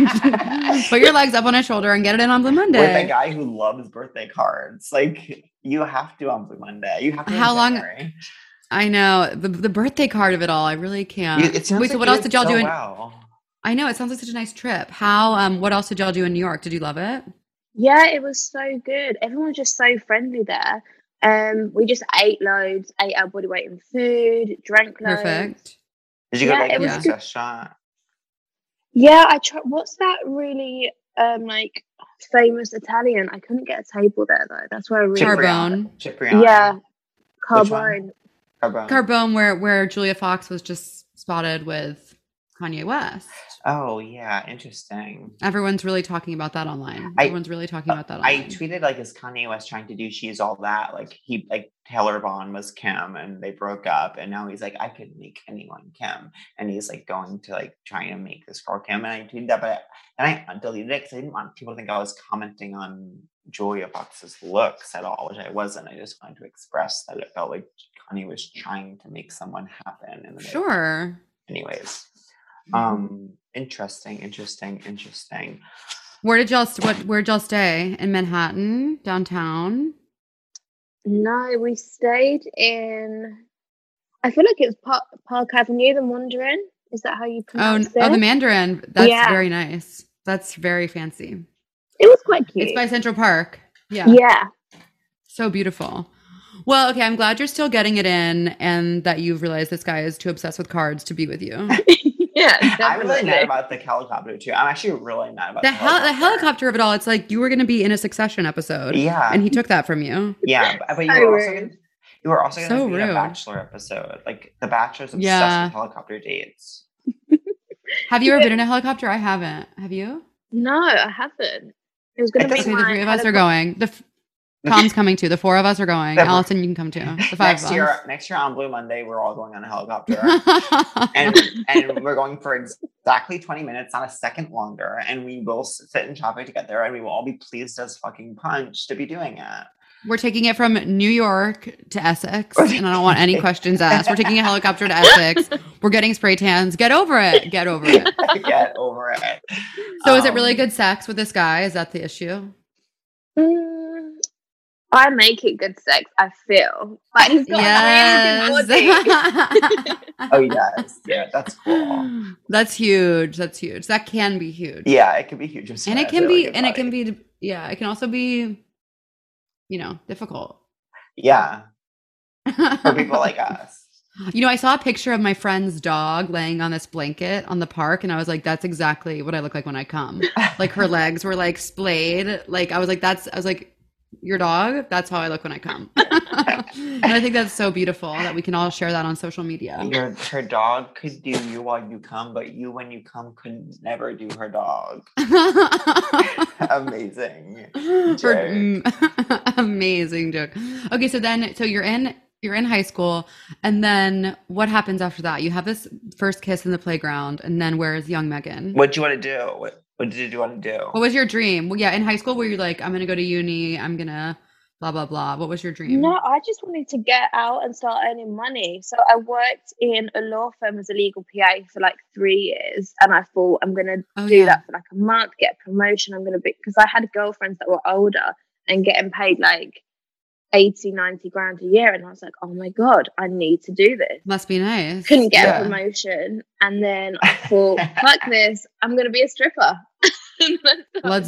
Put your legs up on his shoulder and get it in on Blue With a Monday. guy who loves birthday cards. Like, you have to on Blue Monday. You have to. in How long- January. I know the the birthday card of it all. I really can't. You- it sounds Wait, so like what you else did y'all so do? In, well. I know it sounds like such a nice trip. How? Um, what else did y'all do in New York? Did you love it? Yeah, it was so good. Everyone was just so friendly there. Um, we just ate loads, ate our body weight in food, drank loads. Perfect. Did you go Yeah, to like it a was nice good. restaurant? Yeah, I tried. What's that really um like famous Italian? I couldn't get a table there though. That's where I really Carbone. Cipriani. Yeah, Which one? Carbone. Carbone. Carbone, where where Julia Fox was just spotted with Kanye West. Oh yeah, interesting. Everyone's really talking about that online. I- Everyone's really talking about that I online. tweeted like, is Kanye West trying to do She's All That? Like he, like Taylor Vaughn was Kim, and they broke up, and now he's like, I could make anyone Kim, and he's like going to like trying to make this girl Kim, and I tweeted that, but and I deleted it because I didn't want people to think I was commenting on Julia Fox's looks at all, which I wasn't. I just wanted to express that it felt like Kanye was trying to make someone happen in the Sure. Anyways, um, interesting, interesting, interesting. Where did y'all what where'd y'all stay? In Manhattan, downtown? No, we stayed in. I feel like it was Park, Park Avenue, the Mandarin. Is that how you Oh, pronounce n- it? oh, the Mandarin. That's Yeah. very nice. That's very fancy. It was quite cute. It's by Central Park. Yeah. Yeah. So beautiful. Well, okay, I'm glad you're still getting it in and that you've realized this guy is too obsessed with cards to be with you. Yeah, I'm really definitely. mad about the helicopter too. I'm actually really mad about The the, hel- the helicopter of it all, it's like you were going to be in a Succession episode. Yeah. And he took that from you. Yeah, but, but you So were also rude. gonna, you were also going to So be in a rude. Bachelor episode. Like the Bachelor's obsessed Yeah. with helicopter dates. Have you ever been in a helicopter? I haven't. Have you? No, I haven't. It was going to be Okay, the my three of us are helicopter- going. The f- Tom's coming too. The four of us are going. The- Allison, you can come too. The five next of us. year, next year on Blue Monday, we're all going on a helicopter, and and we're going for exactly twenty minutes, not a second longer, and we will sit in traffic together, and we will all be pleased as fucking punch to be doing it. We're taking it from New York to Essex, and I don't want any questions asked. We're taking a helicopter to Essex. We're getting spray tans. Get over it. Get over it. Get over it. So, is it really Um, good sex with this guy? Is that the issue? Mm, I make it good sex, I feel. Like he's got Yes. a really good body. Oh yes, yeah, that's cool. That's huge. That's huge. That can be huge. Yeah, it can be huge. I'm sorry, And it I can really be, good and it can body. be, yeah, it can also be, you know, difficult. Yeah, for people like us. You know, I saw a picture of my friend's dog laying on this blanket on the park, and I was like, that's exactly what I look like when I come. Like her legs were like splayed. Like I was like, that's, I was like, your dog? That's how I look when I come. And I think that's so beautiful that we can all share that on social media. Your her dog could do you while you come, but you when you come could never do her dog. Amazing. Her- joke. mm, amazing joke. Okay, so then, so you're in, you're in high school, and then what happens after that? You have this first kiss in the playground, and then where's young Megan? What do you want to do? What What did you want to do? What was your dream? Well, yeah, in high school, where you're like, I'm gonna go to uni, I'm gonna blah blah blah. What was your dream? No, I just wanted to get out and start earning money. So I worked in a law firm as a legal P A for like three years. And I thought I'm going to Oh, do yeah. that for like a month, get a promotion. I'm going to be, because I had girlfriends that were older and getting paid like eighty, ninety grand a year. And I was like, oh my God, I need to do this. Must be nice. Couldn't get Yeah. a promotion. And then I thought, fuck this, I'm going to be a stripper. And I started- Let's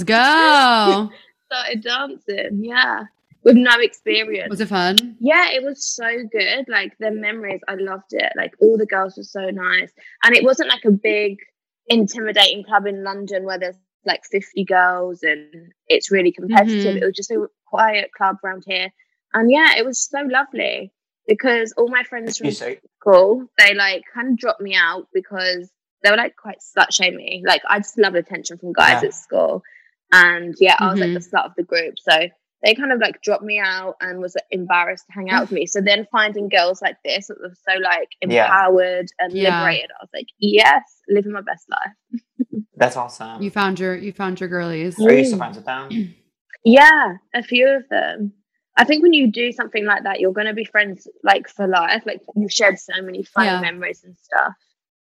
go. started dancing. Yeah. With no experience. Was it fun? Yeah, it was so good. Like the memories, I loved it. Like all the girls were so nice. And it wasn't like a big, intimidating club in London where there's like fifty girls and it's really competitive. Mhm. It was just a quiet club around here. And yeah, it was so lovely because all my friends from You say school, they like kind of dropped me out because they were like quite slut shaming. Like I just love attention from guys Yeah. at school. And yeah, I was Mhm. like the slut of the group. So they kind of like dropped me out and was embarrassed to hang out with me. So then finding girls like this that were so like Yeah. empowered and Yeah. liberated, I was like, yes, living my best life. that's awesome. You found your, you found your girlies. Are you still friends with them? Yeah, a few of them. I think when you do something like that, you're going to be friends like for life. Like you've shared so many funny Yeah. memories and stuff.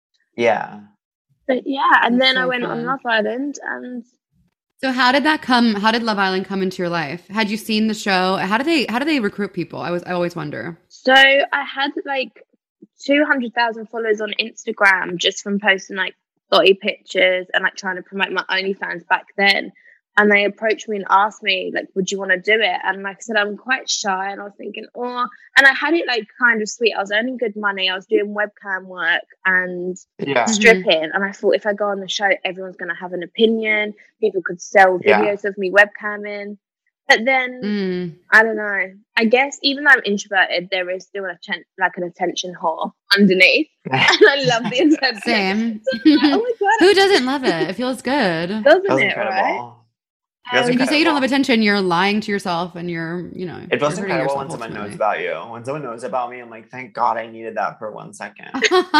Yeah. But yeah, and That's then so I went on fun. Love Island and So how did that come? How did Love Island come into your life? Had you seen the show? How do they, how do they recruit people? I was, I always wonder. so I had like two hundred thousand followers on Instagram just from posting like body pictures and like trying to promote my OnlyFans back then. And they approached me and asked me, like, would you want to do it? And like I said, I'm quite shy. And I was thinking, oh, and I had it like kind of sweet. I was earning good money. I was doing webcam work and Yeah. Mhm. stripping. And I thought if I go on the show, everyone's going to have an opinion. People could sell Yeah. videos of me webcamming. But then, Mm. I don't know. I guess even though I'm introverted, there is still an atten- like an attention whore underneath. And I love the attention. Same. Oh my God. Who doesn't love it? It feels good. Doesn't That was it, incredible. right? That was If you say you don't have incredible. attention, you're lying to yourself, and you're, you know, It feels you're hurting incredible yourself when someone knows ultimately. about you. When someone knows about me, I'm like, thank God I needed that for one second.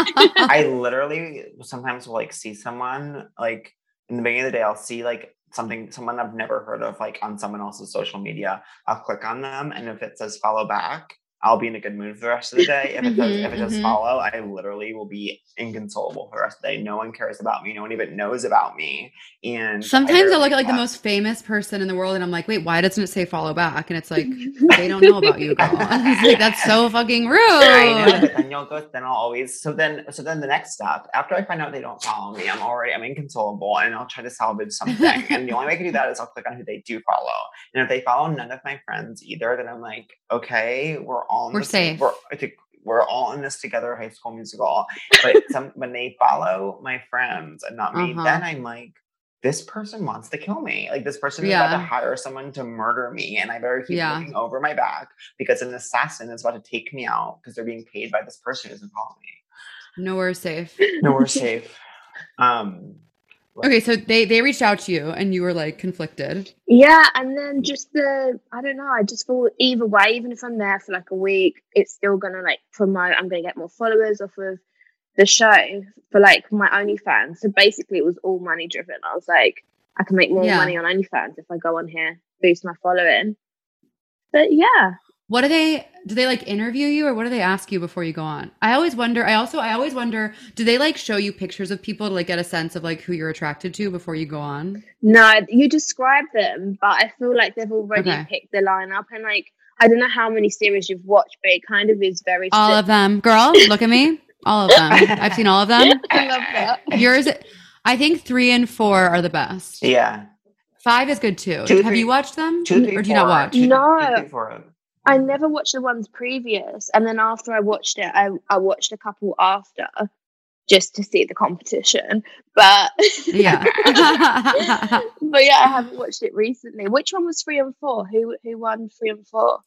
I literally sometimes will like see someone like in the beginning of the day, I'll see like something, someone I've never heard of, like on someone else's social media. I'll click on them, and if it says follow back, I'll be in a good mood for the rest of the day. If it says Mhm, if it says mhm. follow, I literally will be inconsolable for the rest of the day. No one cares about me. No one even knows about me. And I Sometimes I barely look at like the care. most famous person in the world, and I'm like, wait, why doesn't it say follow back? And it's like, they don't know about you, girl. It's like, that's so fucking rude. I know, but then you'll go. Then I'll always. So then, so then the next step after I find out they don't follow me, I'm already I'm inconsolable, and I'll try to salvage something. And the only way I can do that is I'll click on who they do follow. And if they follow none of my friends either, then I'm like, okay, we're all in We're the same- safe. We're I think we're all in this together. High School Musical. But some when they follow my friends and not me, Uh-huh. then I'm like, this person wants to kill me. Like this person is about to Yeah. hire someone to murder me, and I better keep Yeah. looking over my back because an assassin is about to take me out because they're being paid by this person who doesn't follow me. Nowhere safe. No, we're safe. Um, Okay, so they they reached out to you and you were like conflicted. Yeah, and then just the I don't know, I just thought either way, even if I'm there for like a week, it's still gonna like promote, I'm gonna get more followers off of the show for like my OnlyFans. So basically it was all money driven. I was like, I can make more Yeah. money on OnlyFans if I go on here, boost my following. But yeah. What do they do they like interview you or what do they ask you before you go on? I always wonder, I also I always wonder, do they like show you pictures of people to like get a sense of like who you're attracted to before you go on? No, you describe them, but I feel like they've already Okay. picked the lineup, and like I don't know how many series you've watched, but it kind of is very All sim- of them. Girl, look at me. All of them. I've seen all of them. I love that. Yours, I think three and four are the best. yeah. Five is good too. Two, Have three- you watched them? Two, three, or do you not four. watch? Two, No. two, three, four. I never watched the ones previous, and then after I watched it, I, I watched a couple after just to see the competition. But Yeah. but yeah, I haven't watched it recently. Which one was three and four? Who who won three and four?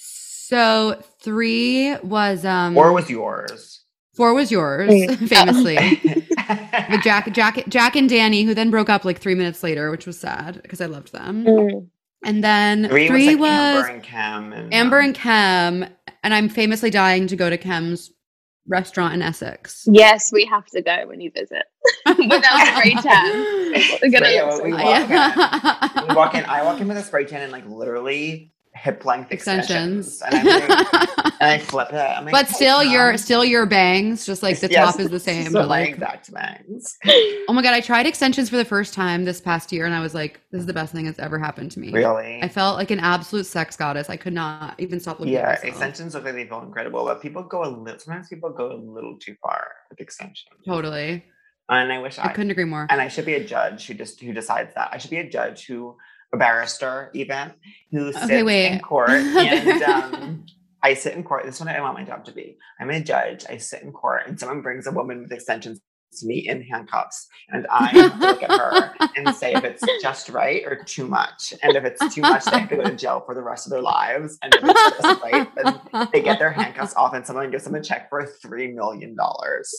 So three was um Or was yours? four was yours, Mm. famously. With Jack Jack Jack and Danny, who then broke up like three minutes later, which was sad because I loved them. Mm. And then Three, three, was, like was Amber and Cam. And, Amber um, and Kem, and I'm famously dying to go to Kem's restaurant in Essex. Yes, we have to go when you visit. Without spray tan, we're gonna Yeah, look so we hot. walk in. We walk in. I walk in with a spray tan and like literally hip length Extensions. extensions, and, I'm like, and I flip it. I'm like, But "Hey, still your Mom." still your bangs, just like the Yes, top is the same. so But my like exact bangs. oh my god, I tried extensions for the first time this past year and I was like, this is the best thing that's ever happened to me. Really? I felt like an absolute sex goddess. I could not even stop looking Yeah, at myself. extensions look like they feel incredible, but people go a little. Sometimes people go a little too far with extensions. Totally. And I wish I, I couldn't agree more. And I should be a judge who just who decides that. I should be a judge who, a barrister even, who sits Okay, wait. in court and um, I sit in court. This is what I want my job to be. I'm a judge. I sit in court and someone brings a woman with extensions to me in handcuffs, and I have to look at her and say if it's just right or too much. And if it's too much, they have to go to jail for the rest of their lives. And if it's just right, then they get their handcuffs off, and someone gives them a check for three million dollars.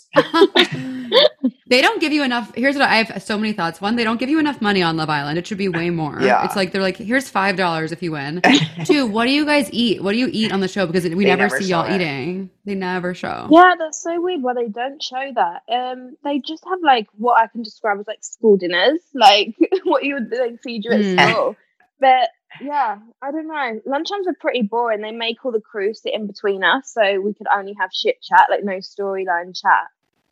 They don't give you enough. Here's what I have so many thoughts. One, they don't give you enough money on Love Island. It should be way more. Yeah. It's like they're like, here's five dollars if you win. Two, what do you guys eat? What do you eat on the show? Because we They never, never see show y'all it. eating. They never show. Yeah, that's so weird why they don't show that. Um, they just have like what I can describe as like school dinners, like what you would like, feed you at Mm. school. But yeah, I don't know. Lunchtimes are pretty boring. They make all the crew sit in between us, so we could only have shit chat, like no storyline chat.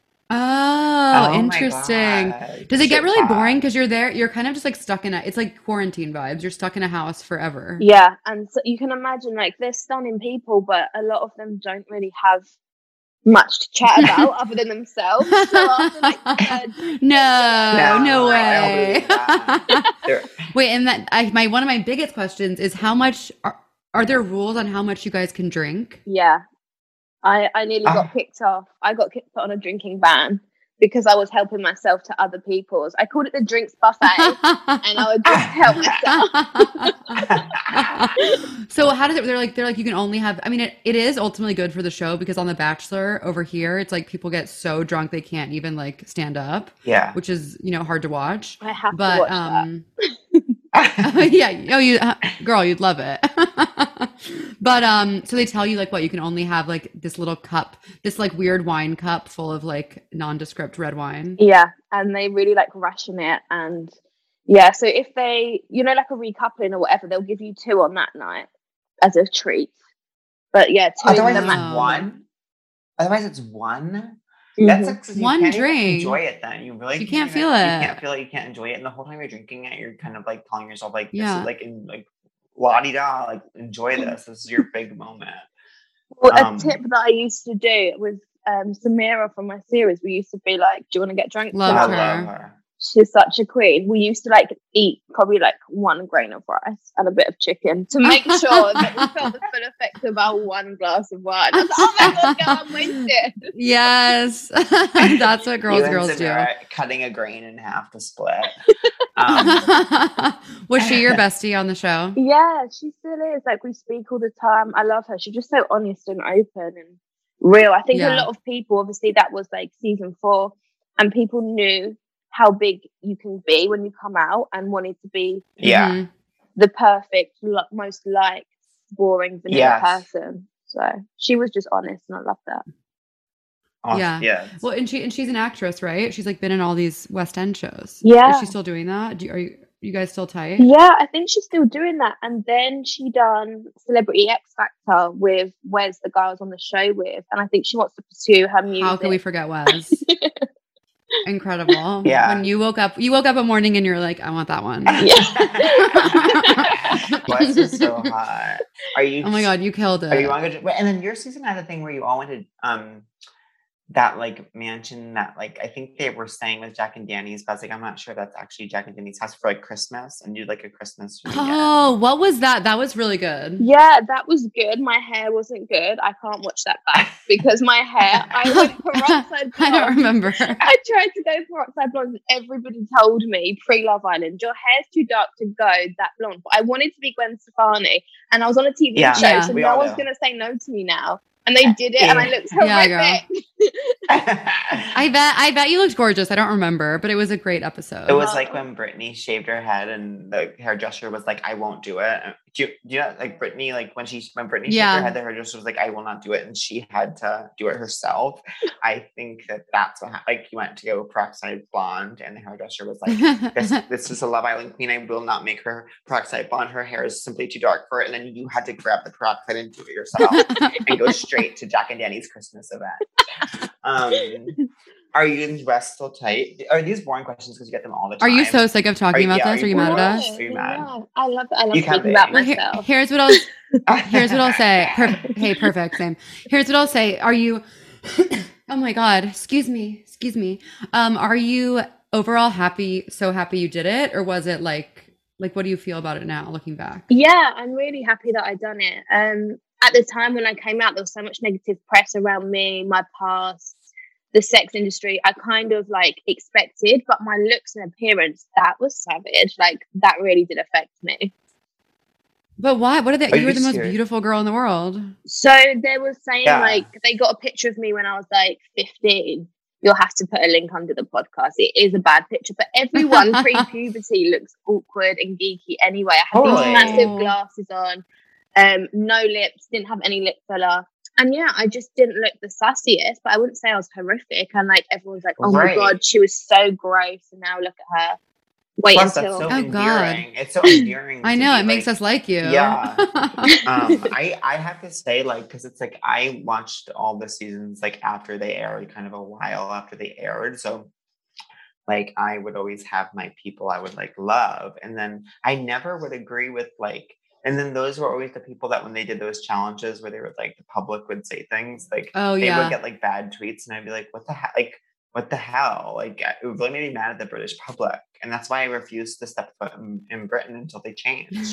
Oh, Oh my interesting. God. Does it get Shit really chat. boring because you're there? You're kind of just like stuck in a. It's like quarantine vibes. You're stuck in a house forever. Yeah, and so you can imagine like they're stunning people, but a lot of them don't really have much to chat about other than themselves. So after, like, the third- No, no, No, I don't way. believe that. There- Wait, and that I my one of my biggest questions is how much are, are there rules on how much you guys can drink? Yeah. I, I nearly Ah. got kicked off. I got kicked on a drinking ban because I was helping myself to other people's. I called it the drinks buffet, and I would just help myself. So how does it? They're like they're like you can only have. I mean, it, it is ultimately good for the show because on The Bachelor over here, it's like people get so drunk they can't even like stand up, yeah. which is you know hard to watch. I have to But watch um, yeah, oh you uh, girl, you'd love it. But um, so they tell you like what you can only have like this little cup, this like weird wine cup full of like nondescript red wine. that. Yeah, and they really like ration it. And yeah, so if they, you know, like a recoupling or whatever, they'll give you two on that night as a treat. But yeah, two Otherwise, in the it's ma- ma- one. Otherwise, it's one. Mhm. That's like, 'cause you One can't even drink. enjoy it. Then you really You can't even- feel You it. can't feel it. You can't enjoy it. And the whole time you're drinking it, you're kind of like telling yourself like, this Yeah. is like in like la di da, like enjoy this. This is your big moment. Well, Um, a tip that I used to do with um, Samira from my series, we used to be like, do you want to get drunk Love I tonight? her. love her. She's such a queen. We used to like eat probably like one grain of rice and a bit of chicken to make sure that we felt the full effect of our one glass of wine. I was like, oh my god, girl, I'm wasted. Yes, that's what girls You and girls do. Samira cutting a grain in half to split. Um, Was she your bestie on the show? Yeah, she still is. Like we speak all the time. I love her. She's just so honest and open and real. I think Yeah. a lot of people, obviously, that was like season four, and people knew how big you can be when you come out, and wanted to be Yeah. Mhm. the perfect, lo- most liked, boring vanilla Yes. person. So she was just honest, and I love that. Awesome. Yeah. Yeah. Well, and she and she's an actress, right? She's like been in all these West End shows. Yeah. Is she still doing that? Do you, are you you guys still tight? Yeah, I think she's still doing that. And then she done Celebrity X Factor with Wes, the guy I was on the show with, and I think she wants to pursue her music. How can we forget Wes? Incredible. Yeah. When you woke up, you woke up a morning and you're like, I want that one. Wes is so hot. Are you? Oh my God, you killed it. Are you on good? And then your season had a thing where you all went to um that like mansion that like I think they were staying with Jack and Danny's, but I was like, I'm not sure that's actually Jack and Danny's house for like Christmas, and do like a Christmas reunion. Oh, what was that? That was really good. Yeah, that was good. My hair wasn't good. I can't watch that back because my hair, I went peroxide blonde. I don't remember. I tried to go peroxide blonde, and everybody told me pre Love Island, your hair's too dark to go that blonde. But I wanted to be Gwen Stefani, and I was on a T V Yeah. show, Yeah, so we no all one's know. going to say no to me now. And they did it, and I looked Yeah, horrific. I bet I bet you looked gorgeous. I don't remember, but it was a great episode. It was like when Britney shaved her head, and the hairdresser was like, "I won't do it." Do you, do you know, like Britney, like when she when Britney Yeah. shaved her head, the hairdresser was like, "I will not do it," and she had to do it herself. I think that that's what happened. Like you went to go peroxide blonde, and the hairdresser was like, "This this is a Love Island queen. I will not make her peroxide blonde. Her hair is simply too dark for it." And then you had to grab the peroxide and do it yourself, and go straight to Jack and Danny's Christmas event. Um, are you and Wes still tight? Are these boring questions because you get them all the time? Are you so sick of talking Are- about yeah, this? are Are you you mad bored at of us? us? Are you mad? Yeah, I love I love You can speaking be. about Well, here- myself. here's what I'll here's what I'll say. Per- hey, perfect. Same. Here's what I'll say. Are you? Oh my God. Excuse me. Excuse me. Um, are you overall happy? So happy you did it, or was it like like what do you feel about it now, looking back? Yeah, I'm really happy that I done it. Um, at the time when I came out, there was so much negative press around me, my past, the sex industry. I kind of like expected, but my looks and appearance, that was savage. Like that really did affect me. But why? What are they? Are You were you the most serious? beautiful girl in the world. So they were saying Yeah. like they got a picture of me when I was like fifteen. You'll have to put a link under the podcast. It is a bad picture, but everyone pre-puberty looks awkward and geeky anyway. I had Totally. these massive glasses on, um, no lips, didn't have any lip filler. And yeah, I just didn't look the sassiest, but I wouldn't say I was horrific. And like everyone's like, oh Right. my God, she was so gross. And now look at her. Wait Plus, until that's so Oh, God. endearing. It's so endearing. I to know be, it makes like- us like you. Yeah. um I I have to say, like, because it's like I watched all the seasons like after they aired, kind of a while after they aired, so like I would always have my people I would like love, and then I never would agree with like, and then those were always the people that when they did those challenges where they would like the public would say things like Oh, they yeah. would get like bad tweets, and I'd be like, what the hell, like what the hell, like it really made me mad at the British public, and that's why I refused to step foot in, in Britain until they changed.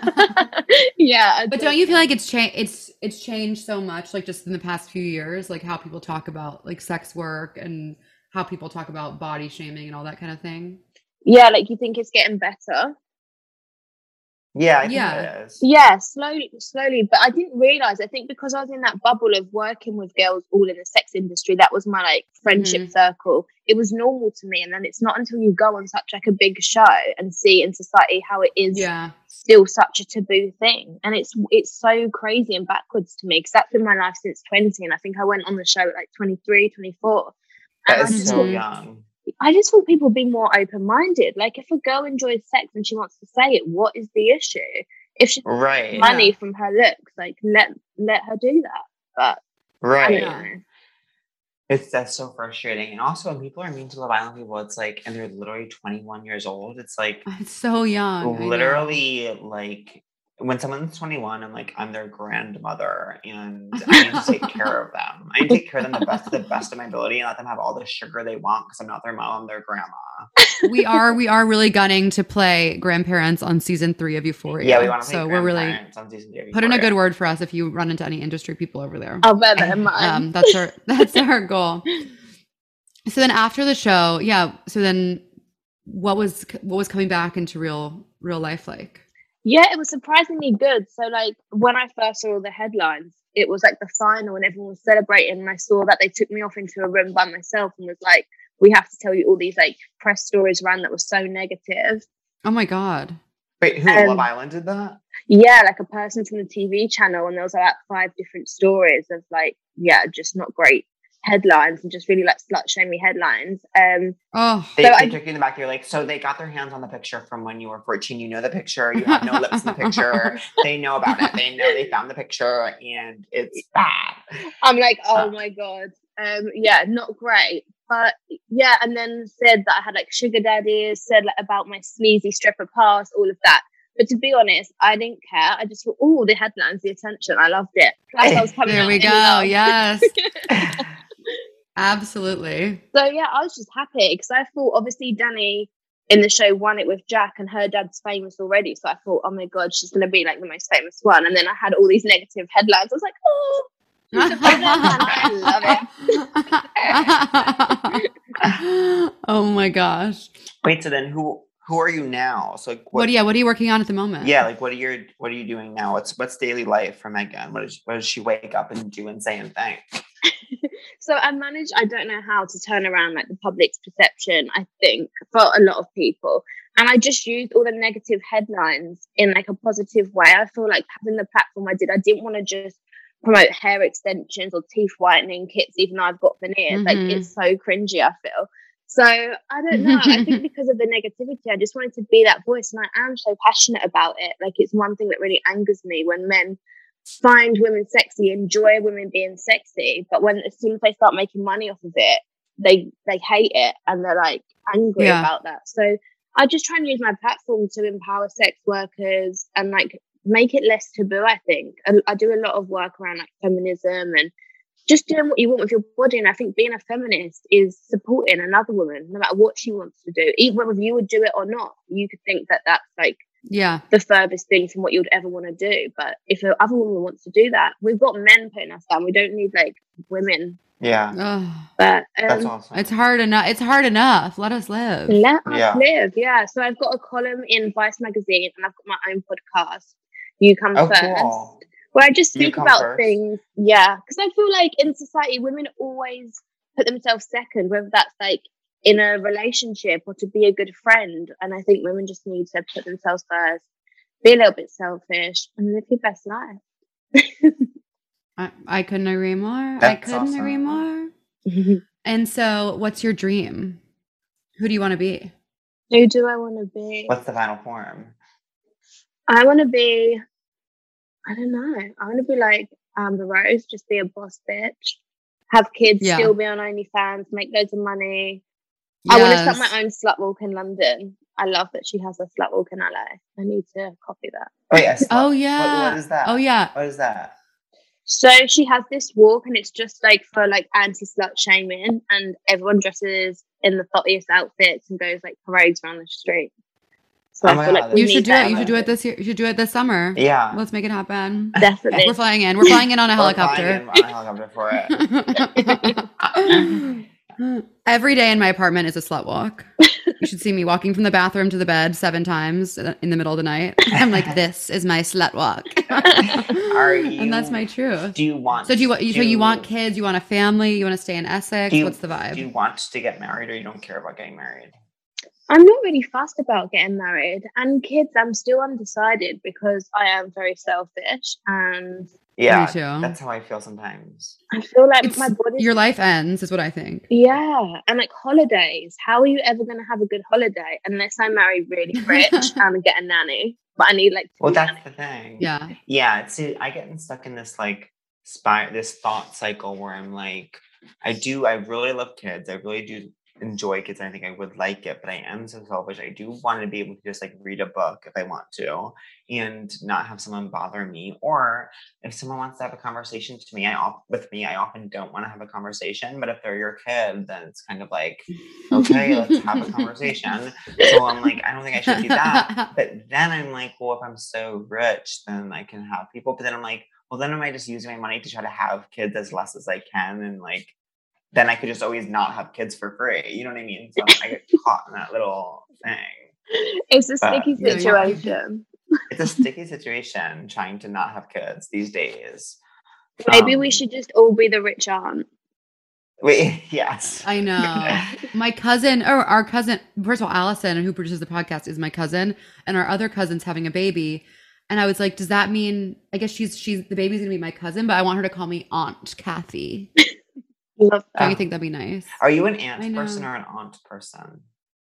yeah. I But don't you feel like it's changed? It's it's changed so much, like just in the past few years, like how people talk about like sex work and how people talk about body shaming and all that kind of thing. Yeah, like you think it's getting better. Yeah, I think Yeah. it is. Yeah, slowly, slowly. But I didn't realize. I think because I was in that bubble of working with girls all in the sex industry, that was my like friendship Mhm. circle. It was normal to me, and then it's not until you go on such like a big show and see in society how it is Yeah. still such a taboo thing, and it's it's so crazy and backwards to me because that's been my life since twenty, and I think I went on the show at like twenty-three, twenty-four. And That I is just so thought- young. I just want people to be more open-minded. Like if a girl enjoys sex and she wants to say it, what is the issue? If she Right. makes money from her looks, like let let her do that. But I Right. don't know. It's that's so frustrating. And also when people are mean to Love Island people, it's like, and they're literally twenty-one years old. It's like It's so young. I know. literally like when someone's twenty-one, I'm like, I'm their grandmother and I need to take care of them. I need to take care of them the best to the best of my ability and let them have all the sugar they want because I'm not their mom, I'm their grandma. we are we are really gunning to play grandparents on season three of Euphoria. Yeah, we want to play so we're really grandparents on season two of put in a good Euphoria. word for us if you run into any industry people over there. I'll bear that in mind. Um, that's our that's our goal. So then after the show, yeah. So then, what was what was coming back into real real life like? Yeah, it was surprisingly good. So like when I first saw the headlines, it was like the final and everyone was celebrating, and I saw that they took me off into a room by myself and was like, we have to tell you all these like press stories around that were so negative. Oh my God. Wait, who? Um, Love Island did that? Yeah, like a person from the T V channel, and there was like five different stories of like, yeah, just not great headlines and just really like slut shaming headlines. Um, oh, they, so they I, took you in the back. You're like, so they got their hands on the picture from when you were fourteen. You know the picture. You have no lips in the picture. They know about it. They know they found the picture, and it's bad. I'm like, oh Uh. my God. Um, yeah, not great. But yeah, and then said that I had like sugar daddies, said like about my sleazy stripper past, all of that. But to be honest, I didn't care. I just thought, oh, the headlines, the attention. I loved it. Plus, I was coming there out we in go. love. Yes. Absolutely. So yeah, I was just happy because I thought obviously Danny in the show won it with Jack, and her dad's famous already. So I thought, oh my God, she's going to be like the most famous one. And then I had all these negative headlines. I was like, oh, she's a famous and I love it. Oh my gosh. Wait, so then who who are you now? So like, What, yeah, what are you working on at the moment? Yeah, like what are your what are you doing now? What's what's daily life for Megan? What does what does she wake up and do and say and think? So I manage, I don't know how to turn around like the public's perception, I think, for a lot of people. And I just used all the negative headlines in like a positive way. I feel like having the platform I did, I didn't want to just promote hair extensions or teeth whitening kits, even though I've got veneers. Mhm. Like it's so cringy, I feel. So I don't know. I think because of the negativity, I just wanted to be that voice, and I am so passionate about it. Like it's one thing that really angers me when men find women sexy, enjoy women being sexy, but when as soon as they start making money off of it, they they hate it and they're like angry Yeah. about that. So I just try and use my platform to empower sex workers and like make it less taboo. I think I, I do a lot of work around like feminism and just doing what you want with your body. And I think being a feminist is supporting another woman, no matter what she wants to do, even whether you would do it or not. You could think that that's like Yeah. the furthest thing from what you'd ever want to do. But if an other woman wants to do that, we've got men putting us down. We don't need like women. Yeah, Oh, But that's um, awesome. it's hard enough. It's hard enough. Let us live. let us Yeah. live. Yeah. So I've got a column in Vice magazine, and I've got my own podcast, You Come Oh, First, cool. where I just You speak Come about First. things. Yeah, because I feel like in society, women always put themselves second, whether that's like in a relationship or to be a good friend. And I think women just need to put themselves first, be a little bit selfish, and live your best life. I, I couldn't agree more. I That's couldn't awesome. agree more. And so, what's your dream? Who do you want to be? Who do I want to be? What's the final form? I want to be, I don't know. I want to be like Amber Rose, just be a boss bitch, have kids, Yeah. still be on OnlyFans, make loads of money. I want to start Yes. my own slut walk in London. I love that she has a slut walk in L A. I need to copy that. Oh yes. Oh What- yeah. What, what is that? Oh yeah. What is that? So she has this walk, and it's just like for like anti-slut shaming, and everyone dresses in the thottiest outfits and goes like parades around the street. So Oh I my feel God, like we You need should do that. it. You should do it this year. You should do it this summer. Yeah. Let's make it happen. Definitely. We're flying in. We're flying in on a We're flying helicopter. in on a helicopter for it. Every day in my apartment is a slut walk. You should see me walking from the bathroom to the bed seven times in the middle of the night. I'm like, this is my slut walk. Are you? And that's my truth. Do you want? So do you want? So to- you want kids? You want a family? You want to stay in Essex? do you- What's the vibe? Do you want to get married, or you don't care about getting married? I'm not really fussed about getting married, and kids, I'm still undecided because I am very selfish, and Yeah, too. that's how I feel sometimes. I feel like It's- my body. Your life ends, is what I think. Yeah, and like holidays. How are you ever going to have a good holiday unless I marry really rich and get a nanny? But I need like. Well, two that's nannies. the thing. Yeah. Yeah, see, I get stuck in this like spy, this thought cycle where I'm like, I do, I really love kids. I really do enjoy kids. I think I would like it, but I am so selfish. I do want to be able to just like read a book if I want to, and not have someone bother me. Or if someone wants to have a conversation to me, I op- with me, I often don't want to have a conversation. But if they're your kid, then it's kind of like, okay, let's have a conversation. So I'm like, I don't think I should do that. But then I'm like, well, if I'm so rich, then I can have people. But then I'm like, well, then am I just using my money to try to have kids as less as I can? And like, then I could just always not have kids for free. You know what I mean? So I get caught in that little thing. It's a But- sticky Yeah, yeah. situation. It's a sticky situation trying to not have kids these days. Maybe Um, we should just all be the rich aunt. Wait, yes. I know. My cousin, or our cousin, first of all, Allison, who produces the podcast, is my cousin, and our other cousin's having a baby. And I was like, does that mean, I guess she's, she's, the baby's gonna be my cousin, but I want her to call me Aunt Kathy. Love that. Don't you think that'd be nice? Are you an I aunt know. person or an aunt person?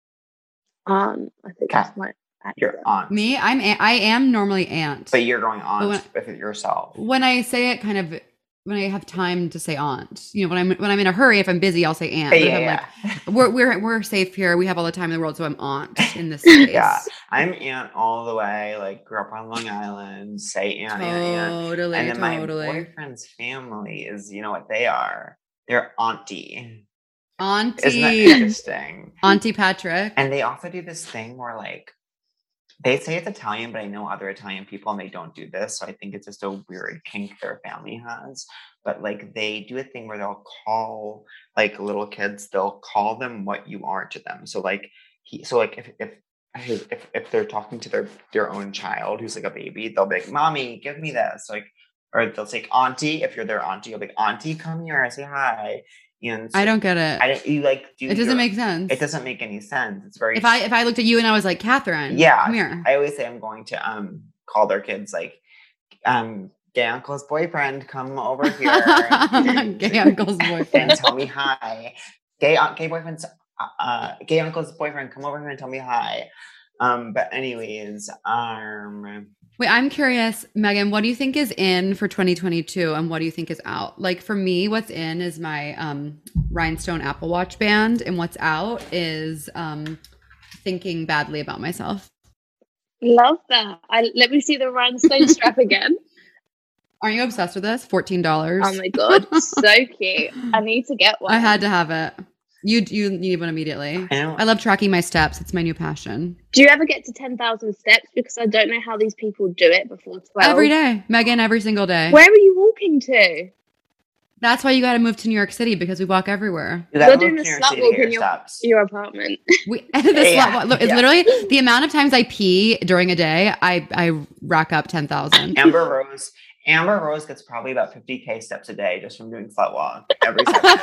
Um, I think Kat, that's my Your aunt. Me, I'm, a- I am normally aunt. But you're going aunt when- with it yourself. When I say it kind of, when I have time to say aunt, you know, when I'm, when I'm in a hurry, if I'm busy, I'll say aunt. But if Yeah, I'm yeah. like, we're, we're, we're safe here. We have all the time in the world. So I'm aunt in this space. Yeah, I'm aunt all the way. Like, grew up on Long Island. Say aunt, aunt, aunt. Totally, And then my totally. boyfriend's family is, you know what they are? They're auntie. Auntie. Isn't that interesting? Auntie Patrick. And they also do this thing where, like, they say it's Italian, but I know other Italian people and they don't do this. So I think it's just a weird kink their family has. But like they do a thing where they'll call like little kids, they'll call them what you are to them. So like he so like if if if, if they're talking to their their own child who's like a baby, they'll be like, Mommy, give me this. Like, or they'll say auntie. If you're their auntie, you'll be like, Auntie, come here, say hi. And so I don't get it. I don't you like do It doesn't your- make sense. It doesn't make any sense. It's very If I if I looked at you and I was like, Catherine, yeah, come here. I always say I'm going to um call their kids like um gay uncle's boyfriend, come over here. Gay uncle's boyfriend. And tell me hi. Gay uh, gay boyfriend's uh, uh gay uncle's boyfriend, come over here and tell me hi. Um, but anyways, um Wait, I'm curious, Megan, what do you think is in for twenty twenty-two and what do you think is out? Like for me, what's in is my um, Rhinestone Apple Watch band, and what's out is um, thinking badly about myself. Love that. I let me see the rhinestone strap again. Aren't you obsessed with this? fourteen dollars. Oh my god, so cute. I need to get one. I had to have it. You you need one immediately. I know. I love tracking my steps. It's my new passion. Do you ever get to ten thousand steps? Because I don't know how these people do it before twelve. Every day, Megan, every single day. Where are you walking to? That's why you got to move to New York City because we walk everywhere. you You're gotta doing move the to New York slut City to walk get your in your, steps. your apartment. We this Yeah, lot, look, it's yeah. literally the amount of times I pee during a day. I I rack up ten thousand. Amber Rose. Amber Rose gets probably about fifty K steps a day just from doing slut walk every second.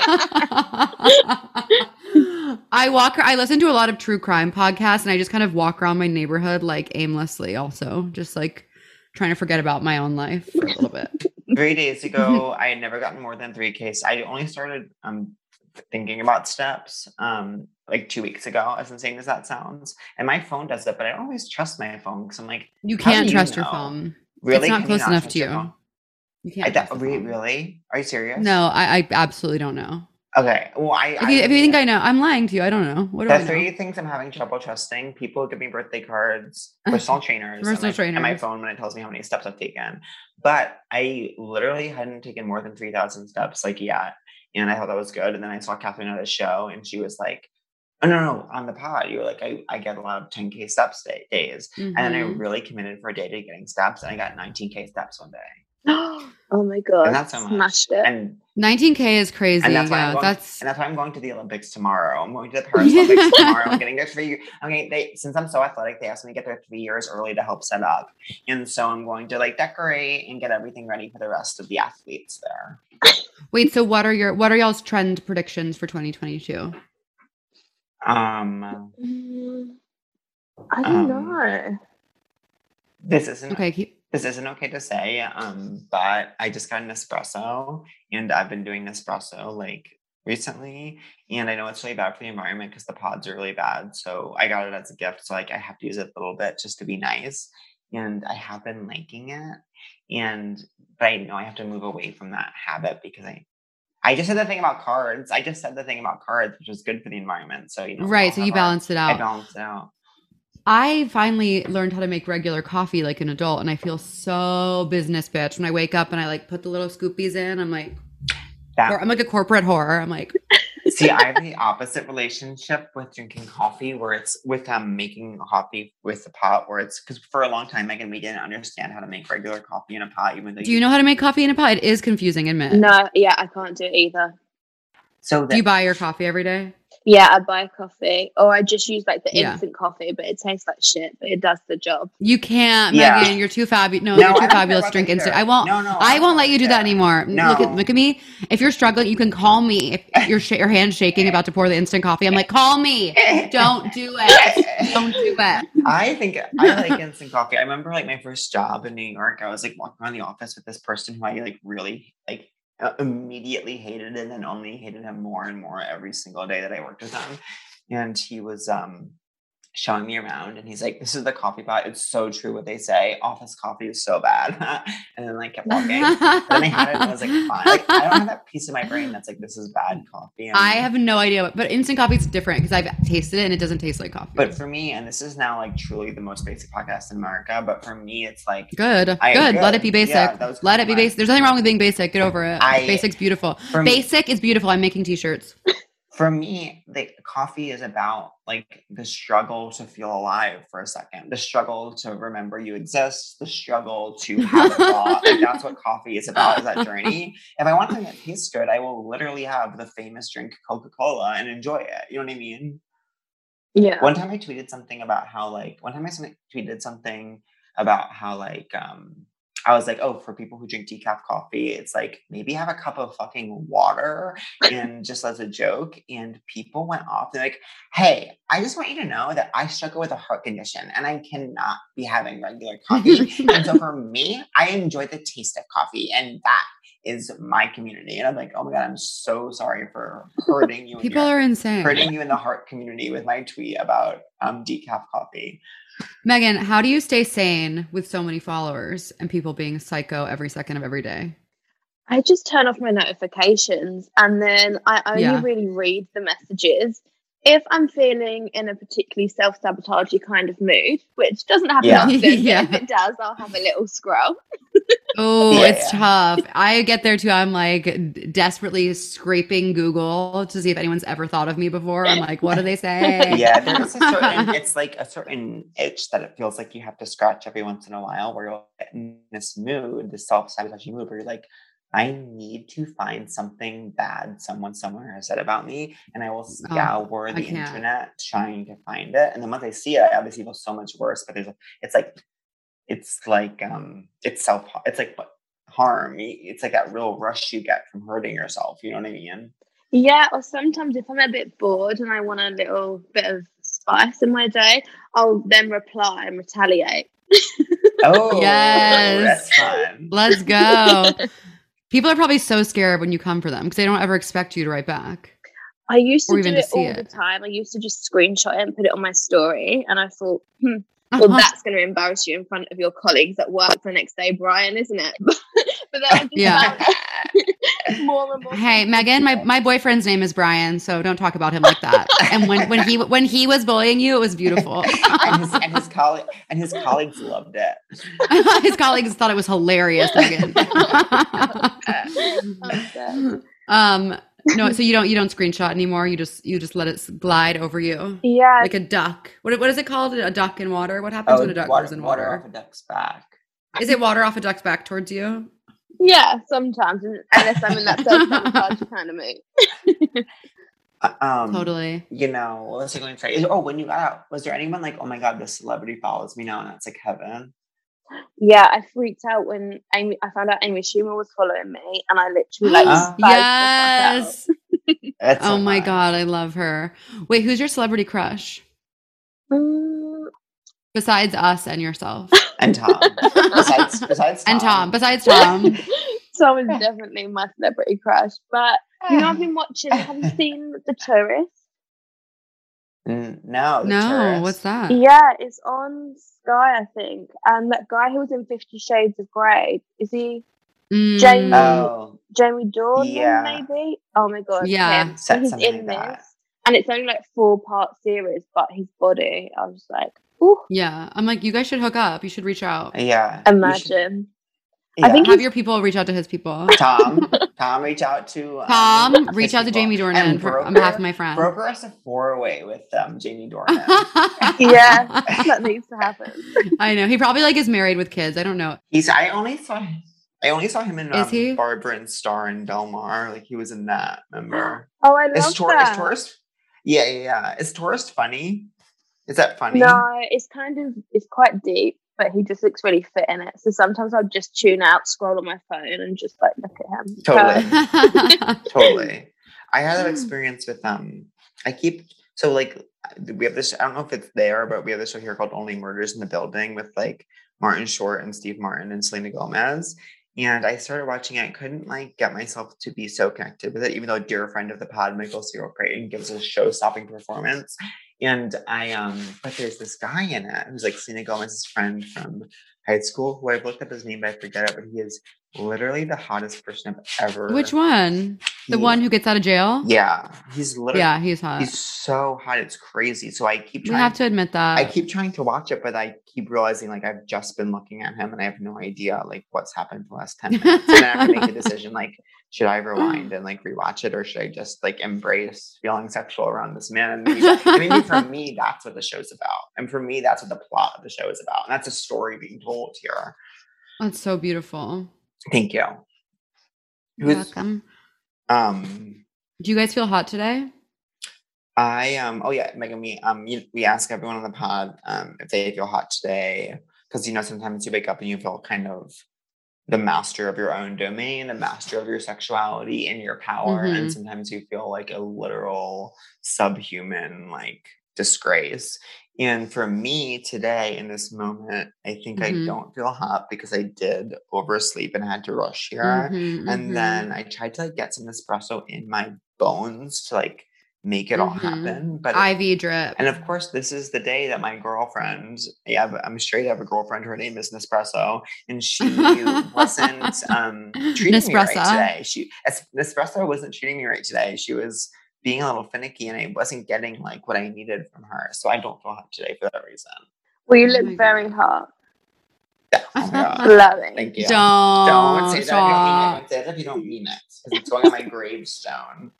I walk. I listen to a lot of true crime podcasts, and I just kind of walk around my neighborhood like aimlessly. Also, just like trying to forget about my own life for a little bit. Three days ago, I had never gotten more than three K. I only started um, thinking about steps um, like two weeks ago, as insane as that sounds. And my phone does it, but I don't always trust my phone because I'm like, You how can't do trust your know? phone. Really? It's not Can you close enough trust to your you. phone? You I can't. don't- trust the re- phone. really? Are you serious? No, I, I absolutely don't know. Okay. Well, I. If you, if you think I know, I'm lying to you. I don't know. What do The I know? three things I'm having trouble trusting: people give me birthday cards, personal trainers, and Personal my, and my trainers. phone when it tells me how many steps I've taken. But I literally hadn't taken more than three thousand steps like yet, and I thought that was good. And then I saw Catherine at a show, and she was like, "Oh no, no, on the pod, you were like, I, I get a lot of ten K steps day, days," and then I Mhm. really committed for a day to getting steps, and I got nineteen K steps one day, Oh my god, and that's so much. smashed it. And nineteen K is crazy. And that's why I'm Yeah, going, that's and that's why I'm going to the Olympics tomorrow. I'm going to the Paris Olympics tomorrow. I'm getting there three. I'm getting they since I'm so athletic, they asked me to get there three years early to help set up, and so I'm going to like decorate and get everything ready for the rest of the athletes there. wait. So what are your what are y'all's trend predictions for twenty twenty-two? Um, Mm, I don't Um, know. this isn't Okay, keep, this isn't okay to say. Um, but I just got an espresso, and I've been doing espresso like recently, and I know it's really bad for the environment because the pods are really bad. So I got it as a gift, so like I have to use it a little bit just to be nice, and I have been liking it, and but I know I have to move away from that habit because I. I just said the thing about cards. I just said the thing about cards, which is good for the environment. So you know, we right. all So have you our- balance it I out. balanced it out. I finally learned how to make regular coffee like an adult, and I feel so business bitch when I wake up and I like put the little scoopies in. I'm like, That or I'm like a corporate whore. I'm like, See, I have the opposite relationship with drinking coffee, where it's with um making coffee with the pot, where it's because for a long time, Megan, we didn't understand how to make regular coffee in a pot, even though do you know how to make coffee in a pot? It is confusing, admit. No, yeah, I can't do it either. So Do that you buy your coffee every day? Yeah, I buy coffee, or I just use like the Yeah. instant coffee, but it tastes like shit, but it does the job. You can't, Yeah. Megan. You're too fabulous. No, No, you're I too don't care fabulous. about Drink that instant. either. I won't. No, no, I I won't let don't you do that care. anymore. Look at No. look at me. If you're struggling, you can call me. If your sh- your hand's shaking about to pour the instant coffee, I'm like, call me. Don't do it. Don't do it. I think I like instant coffee. I remember like my first job in New York. I was like walking around the office with this person who I like really like uh, immediately hated, and then only hated him more and more every single day that I worked with him. And he was um showing me around, and he's like, "This is the coffee pot. It's so true what they say. Office coffee is so bad." And then like kept walking. And then I had it, and I was like, "Fine." Like I don't have that piece of my brain that's like, "This is bad coffee." And I have no idea, but instant coffee is different because I've tasted it and it doesn't taste like coffee. But for me, and this is now like truly the most basic podcast in America, but for me, it's like Good, I- good. good. Let it be basic. Yeah, that was Let it be compliment. basic. There's nothing wrong with being basic. Get over it. I- Basic's beautiful. For me- Basic is beautiful. I'm making t-shirts. For me, like coffee is about like the struggle to feel alive for a second, the struggle to remember you exist, the struggle to have a thought. Like that's what coffee is about, is that journey. If I want something that tastes good, I will literally have the famous drink Coca-Cola and enjoy it. You know what I mean? Yeah. One time I tweeted something about how like one time I some- tweeted something about how like um I was like, oh, for people who drink decaf coffee, it's like maybe have a cup of fucking water, and just as a joke. And people went off. They're like, hey, I just want you to know that I struggle with a heart condition and I cannot be having regular coffee. And so for me, I enjoy the taste of coffee, and that is my community. And I'm like, oh my God, I'm so sorry for hurting you. in People your- are insane. hurting you in the heart community with my tweet about um, decaf coffee. Megan, how do you stay sane with so many followers and people being psycho every second of every day? I just turn off my notifications, and then I only Yeah. really read the messages if I'm feeling in a particularly self-sabotagey kind of mood, which doesn't happen Yeah. often, Yeah. but if it does, I'll have a little scroll. Oh, Yeah, it's yeah. tough. I get there too. I'm like d- desperately scraping Google to see if anyone's ever thought of me before. I'm like, what do they say? Yeah, there's a certain, it's like a certain itch that it feels like you have to scratch every once in a while, where you'll get in this mood, this self-sabotaging mood, where you're like, I need to find something bad someone somewhere has said about me, and I will scour Oh, I the can't. internet trying to find it. And then once I see it, I obviously feel so much worse. But there's, a, it's like, it's like, um, it's self, it's like harm. It's like that real rush you get from hurting yourself. You know what I mean? Yeah, or sometimes if I'm a bit bored and I want a little bit of spice in my day, I'll then reply and retaliate. Oh, Yes. that's fun. Let's go. People are probably so scared when you come for them because they don't ever expect you to write back. I used to Or do even to it see all the it. time. I used to just screenshot it and put it on my story, and I thought, hmm, well, that's going to embarrass you in front of your colleagues at work the next day, Brian, isn't it? but then I just Yeah. found more and more. Hey, Megan, my, my boyfriend's name is Brian, so don't talk about him like that. And when, when he when he was bullying you, it was beautiful. and his and his colleague and his colleagues loved it. His colleagues thought it was hilarious, Megan. um, no, so you don't you don't screenshot anymore. You just you just let it s- glide over you Yeah, like a duck. What what is it called? A duck in water. What happens when a duck Oh, water, goes in water water? off a duck's back. Is it water off a duck's back towards you? yeah, sometimes, unless I'm in that self-sabotage kind of mood. Uh, Um, Totally. You know, what was I going to say? Oh, when you got out, was there anyone like, oh my God, this celebrity follows me now, and that's like heaven? Yeah, I freaked out when Amy. I found out Amy Schumer was following me, and I literally like Ah. spazzed the fuck Yes. That's so Oh my fun. god, I love her. Wait, who's your celebrity crush out. Mm, besides us and yourself? And Tom. besides, besides Tom. And Tom. Besides Tom. Tom is definitely my celebrity crush, but you know, I've been watching. Have you seen The Tourist? Mm, no. The No, Tourist. what's that? Yeah, it's on Sky, I think. And that guy who was in Fifty Shades of Grey, is he Mm, Jamie? Oh, Jamie Dornan, Yeah. maybe? Oh my god, Yeah. him. So Said he's something in like this, that. and it's only like four part series, but his body, I was like, ooh, yeah. I'm like, you guys should hook up. You should reach out. yeah. you should- imagine. yeah. I think Have he's- your people reach out to his people. Tom. Tom, reach out to um, Tom, his reach out to people. Jamie Dornan And for, on broker- behalf of my friend. Broker us a four-way with um, Jamie Dornan. Yeah, that needs to happen. I know. He probably like is married with kids. I don't know. He's. I only saw. I only saw him in Is um, he? Barbara and Star and Del Mar. Like he was in that. Remember? Oh, I love Is, tour, is that. tourist? Yeah, yeah, yeah. Is tourist funny? Is that funny? No, it's kind of it's quite deep, but he just looks really fit in it. So sometimes I'll just tune out, scroll on my phone, and just like look at him. Totally, totally. I had that experience with um. I keep so like we have this. I don't know if it's there, but we have this show here called Only Murders in the Building with like Martin Short and Steve Martin and Selena Gomez. And I started watching it. I couldn't like get myself to be so connected with it, even though a dear friend of the pod, Michael Cyril Creighton, gives a show-stopping performance. And I, um, but there's this guy in it who's like Selena Gomez's friend from high school, who I've looked up his name, but I forget it. But he is literally the hottest person I've ever. Which one? The He- one who gets out of jail? Yeah, he's literally. Yeah, he's hot. He's so hot, it's crazy. So I keep You trying. have to admit that. I keep trying to watch it, but I keep realizing like I've just been looking at him and I have no idea like what's happened for the last ten minutes. And then I have to make a decision like, should I rewind and like rewatch it, or should I just like embrace feeling sexual around this man? And maybe, that- and maybe for me, that's what the show's about. And for me, that's what the plot of the show is about. And that's a story being told here. That's so beautiful. Thank you. You're Who's- welcome. Um, Do you guys feel hot today? I um oh yeah, Megan, we um you, we ask everyone on the pod um if they feel hot today, because you know sometimes you wake up and you feel kind of the master of your own domain, the master of your sexuality and your power, Mhm. and sometimes you feel like a literal subhuman like disgrace. And for me today in this moment, I think Mhm. I don't feel hot because I did oversleep and had to rush here. Mhm, And mhm. then I tried to like get some espresso in my bones to like make it all Mhm. happen. But I V drip. and of course, this is the day that my girlfriend, yeah, but I'm straight. I have a girlfriend. Her name is Nespresso, and she wasn't um, treating me right Nespresso. today. She Es- Nespresso wasn't treating me right today. She was being a little finicky, and I wasn't getting like what I needed from her. So I don't feel hot today for that reason. Well, you Oh look my very hot. Oh my god! Glowing. Thank you. Don't Don't say that. If you don't mean it. stop. Don't say that if you don't mean it, because it's going on my gravestone.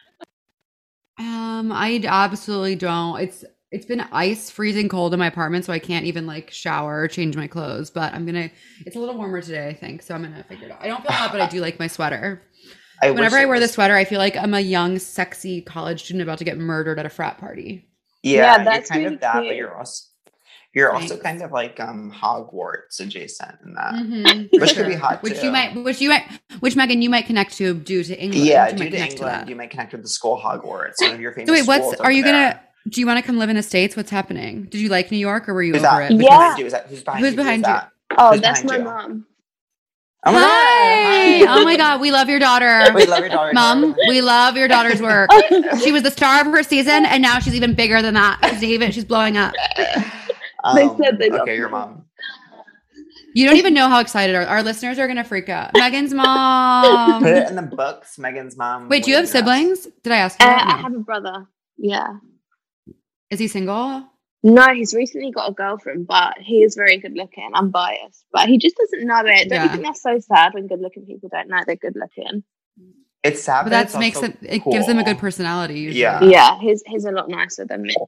Um, I absolutely don't. It's it's been ice freezing cold in my apartment, so I can't even like shower or change my clothes. But I'm gonna. It's a little warmer today, I think, so I'm gonna figure it out. I don't feel hot, but I do like my sweater. I Whenever wish I it wear was- the sweater, I feel like I'm a young, sexy college student about to get murdered at a frat party. Yeah, Yeah, you're that's kind really of that, but cute. you're also you're also Thanks. kind of like um Hogwarts adjacent in that. Mhm, for Which could be sure. hot, Which too. you might, which you might, which Megan you might connect to due to England. Yeah, You due might to connect England, that. you might connect with the school Hogwarts, one of your famous So wait, what's schools are you over there. gonna? Do you want to come live in the States? What's happening? Did you like New York or were you Who's over that? it? Who's Yeah. behind you? Is that who's behind Who's you? Who's behind you? that? Oh, Who's that's behind my you? mom. Oh my Hi! god! Oh my god, we love your daughter. We love your daughter. Mom, we love your daughter's work. She was the star of her season, and now she's even bigger than that. She's even she's blowing up. Um, They said they love okay, your me. mom. You don't even know how excited our, our listeners are gonna freak out. Megan's mom. Put it in the books. Megan's mom. Wait, do you have wins us. siblings? Did I ask you Uh, that? I No. have a brother. Yeah. Is he single? No, he's recently got a girlfriend, but he is very good looking. I'm biased, but he just doesn't know it. Don't Yeah. you think that's so sad when good looking people don't know they're good looking? It's sad, But but that it's makes also it. It gives them a good cool. personality. Usually. Yeah. Yeah, he's he's a lot nicer than me.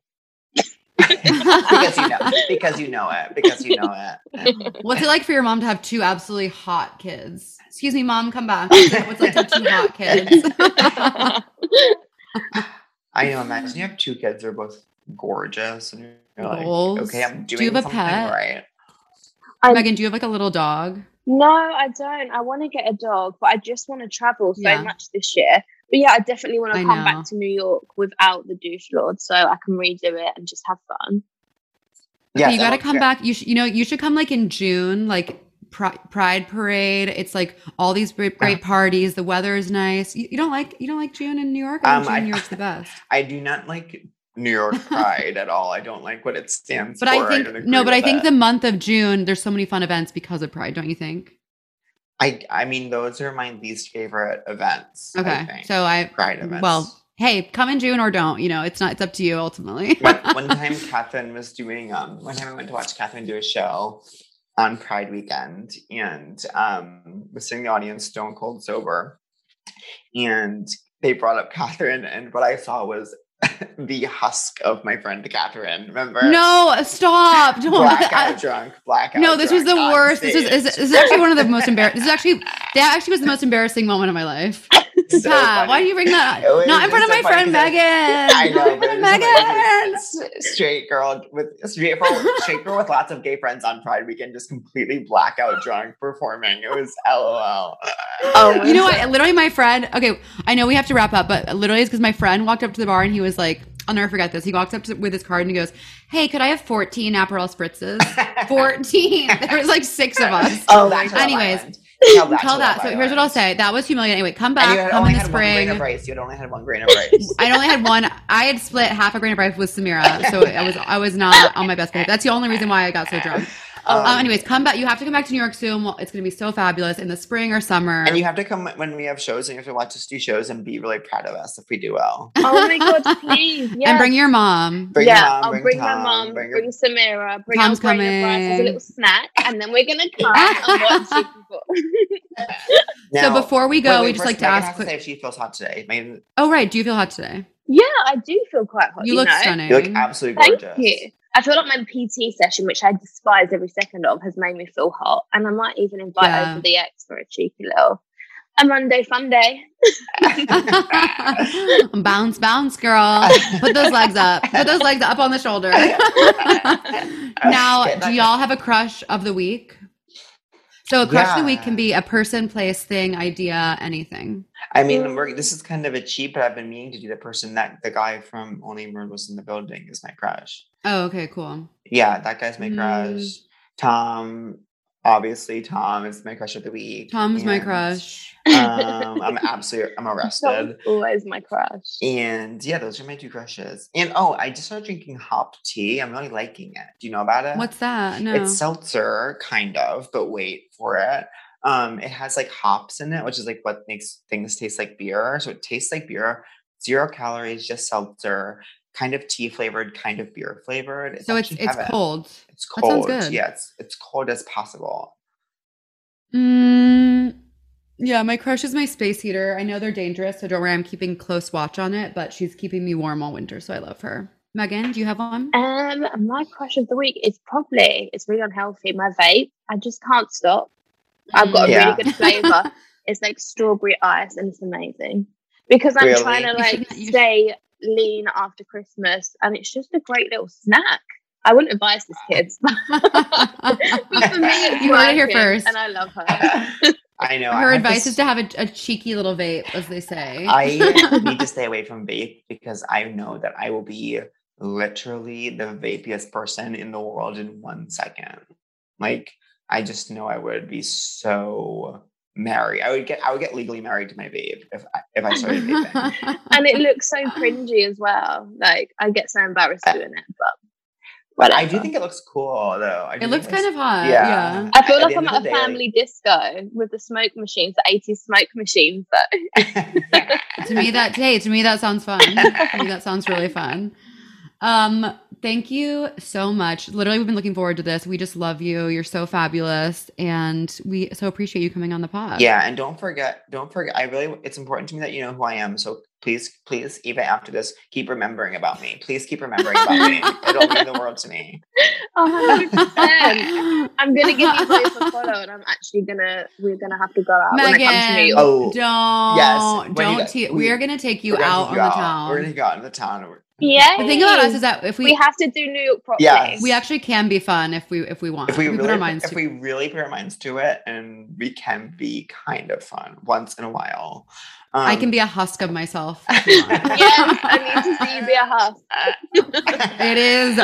because you know, because you know it, because you know it. What's it like for your mom to have two absolutely hot kids? Excuse me, mom, come back. What's it what's it like to have two hot kids? I know. Imagine you have two kids. They're both gorgeous, and you're like, Goals. okay, I'm Do doing you have a something pet? right. I, Megan, do you have like a little dog? no, I don't. I want to get a dog, but I just want to travel so Yeah. much this year. But yeah, I definitely want I to come know. back to New York without the douche lord, so I can redo it and just have fun. Yes, Okay, you I got to love come it. back. You should, you know, you should come like in June, like Pri- Pride Parade. It's like all these great, great parties. The weather is nice. You, you don't like you don't like June in New York? I think Um, June I- in New York's the best. I do not like New York Pride at all. I don't like what it stands But for. I think don't no, agree but I with think it. the month of June, there's so many fun events because of Pride. Don't you think? I I mean, those are my least favorite events. I Okay, think. so I Pride events. well, hey, come in June or don't. You know, it's not. It's up to you ultimately. one, one time Catherine was doing um one time I went to watch Catherine do a show on Pride weekend and um was sitting in the audience stone cold sober, and they brought up Catherine, and what I saw was the husk of my friend Catherine. Remember? No, stop! Don't. Blackout I- drunk, blackout. no, this was the drunk on worst. This was stage. this, this is actually one of the most embarrassing. This is actually that actually was the most embarrassing moment of my life. So Pat, funny. why do you bring that It was up? Not in front of just my so friend funny because Megan. I know, but it Megan! straight girl with straight, straight girl with lots of gay friends on Pride Weekend, just completely blackout drunk performing. It was LOL. Oh, you know what? Literally, my friend. Okay, I know we have to wrap up, but literally, it's because my friend walked up to the bar and he was like, "I'll never forget this." He walks up to, with his card and he goes, "Hey, could I have fourteen Aperol spritzes?" fourteen. There was like six of us. Oh, that's anyways. Tell that. Tell that. So here's what I'll say. That was humiliating. Anyway, come back. And you had Come only in the had one grain spring. of rice. You had only had one grain of rice. I only had one. I had split half a grain of rice with Samira, so I was I was not on my best behavior. That's the only reason why I got so drunk. Um, um, anyways, come back. You have to come back to New York soon. Well, it's going to be so fabulous in the spring or summer. And you have to come when we have shows, and you have to watch us do shows and be really proud of us if we do well. Oh my God, please. Yeah. And bring your mom. Bring yeah, your mom, I'll bring bring, Tom, my mom, bring bring, your- Samira, bring Tom's our grain of rice as a coming. little snack, and then we're going to come and watch Super Bowl. So before we go, wait, wait, we just first, like to Megan ask has quick- to say if she feels hot today. Megan, Oh, right. Do you feel hot today? Yeah, I do feel quite hot. You You, look know? stunning. you look absolutely Thank gorgeous. you. I feel like my P T session, which I despise every second of, has made me feel hot. And I might even invite Yeah. over the ex for a cheeky little a Monday fun day. Bounce, bounce, girl. Put those legs up. Put those legs up on the shoulder. Now, do y'all have a crush of the week? So a crush of the week Yeah. can be a person, place, thing, idea, anything. I mean, we're, this is kind of a cheat, but I've been meaning to do the person that the guy from Only Murders in the Building is my crush. Oh, okay, cool. Yeah, that guy's my Mm. crush. Tom, obviously, Tom is my crush of the week. Tom's my And, crush. Um, I'm absolutely, I'm That arrested. was always my crush. And yeah, those are my two crushes. And oh, I just started drinking hopped tea. I'm really liking it. Do you know about it? What's that? No. It's seltzer, kind of, but wait for it. Um, it has like hops in it, which is like what makes things taste like beer. So it tastes like beer, zero calories, just seltzer, kind of tea flavored, kind of beer flavored. so it's actually it's heaven. cold. It's That sounds cold. good. Yeah, it's it's cold as possible. Mm, yeah, my crush is my space heater. I know they're dangerous, so don't worry. I'm keeping close watch on it, but she's keeping me warm all winter, so I love her. Megan, do you have one? Um, my crush of the week is probably, it's really unhealthy, my vape. I just can't stop. I've got a Yeah. really good flavour. It's like strawberry ice and it's amazing. Because I'm Really? trying to You like should- you should- stay lean after Christmas and it's just a great little snack. I wouldn't advise this, kids. But for me, it's You heard it here working, first. and I love her. I know. I Her have advice this- is to have a, a cheeky little vape, as they say. I need to stay away from vape because I know that I will be literally the vapiest person in the world in one second. Like, I just know I would be so married. I would get I would get legally married to my vape if I, if I started vaping. And it looks so cringy as well. Like, I get so embarrassed doing it, but But whatever. I do think it looks cool though. I do It looks think kind it's- of hot. Yeah. Yeah. I feel At like the I'm end at of a the day, like- family disco with the smoke machines, the eighties smoke machines. That To me, that hey, to me that sounds fun. To me, that sounds really fun. Um, thank you so much. Literally, we've been looking forward to this. We just love you. You're so fabulous, and we so appreciate you coming on the pod. Yeah, and don't forget, don't forget. I really, it's important to me that you know who I am. So please, please, even after this, keep remembering about me. Please keep remembering about me. It'll mean the world to me. one hundred percent. I'm gonna give you both a follow, and I'm actually gonna we're gonna have to go out when I come to New Megan, York. Oh, don't, yes. When you don't. get- te- we- we are gonna take you We're gonna out take on you the out. town. We're gonna go out in the town. Yeah. The thing about us is that if we we have to do New York properly. Yes. we actually can be fun if we if we want. If we, put really, our minds if to we really put our minds to it, and we can be kind of fun once in a while. Um, I can be a husk of myself. if you want. Yes, I need to see you be a husk. It is.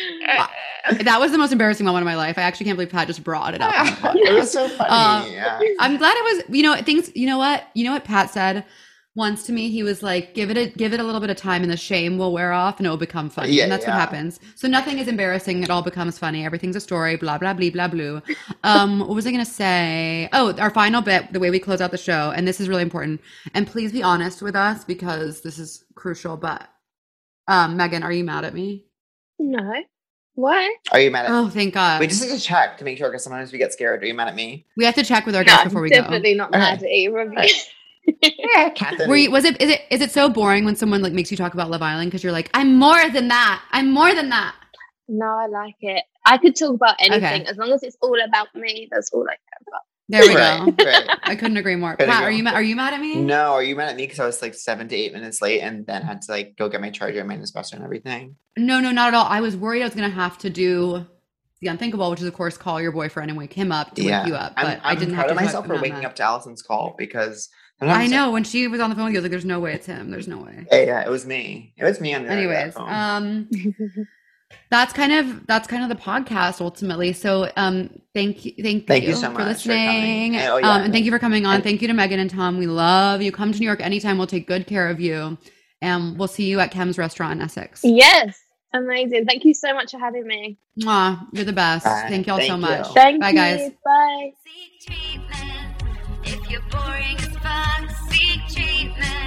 That was the most embarrassing moment of my life. I actually can't believe Pat just brought it up. on the podcast. it was so funny. Um, yeah. I'm glad it was. You know things. You know what? You know what Pat said once to me. He was like, "Give it a give it a little bit of time, and the shame will wear off, and it will become funny." Yeah, and that's yeah. what happens. So nothing is embarrassing. It all becomes funny. Everything's a story. Blah blah blah blah blah. Um, what was I gonna say? Oh, our final bit, the way we close out the show, and this is really important. And please be honest with us because this is crucial. But um, Megan, are you mad at me? No. Why? Are you mad at? Oh, thank God. We just need to check to make sure because sometimes we get scared. Are you mad at me? We have to check with our No, guests I'm before we definitely go. not mad at either of you. Yeah, Catherine. Were you, was it is it is it so boring when someone like makes you talk about Love Island because you're like, I'm more than that. I'm more than that. No, I like it. I could talk about anything Okay. as long as it's all about me. That's all I care about. There we Right, go. right. I couldn't agree more. There you Pat, go. are you ma- are you mad at me? No, are you mad at me because I was like seven to eight minutes late and then had to like go get my charger and my Nespresso and everything? No, no, not at all. I was worried I was gonna have to do the unthinkable, which is of course call your boyfriend and wake him up to Yeah, wake you up. I'm, But I'm I didn't proud have of to myself for on waking that. up to Allison's call because I sometimes- know when she was on the phone with you, I was like, "There's no way it's him. There's no way." Yeah, yeah, it was me. It was me on the other Anyways, phone. um, that's kind of that's kind of the podcast ultimately. So, um, thank you, thank, Thank you you so for much for listening. coming. Oh, yeah. Um, and thank you for coming on. Thank you to Megan and Tom. We love you. Come to New York anytime. We'll take good care of you, and we'll see you at Kem's restaurant in Essex. Yes. Amazing. Thank you so much for having me. Mwah, you're the best. Bye. Thank y'all so Thank much. you. Thank Bye, you. guys. Bye. Seek treatment if you're boring as fuck. Seek treatment.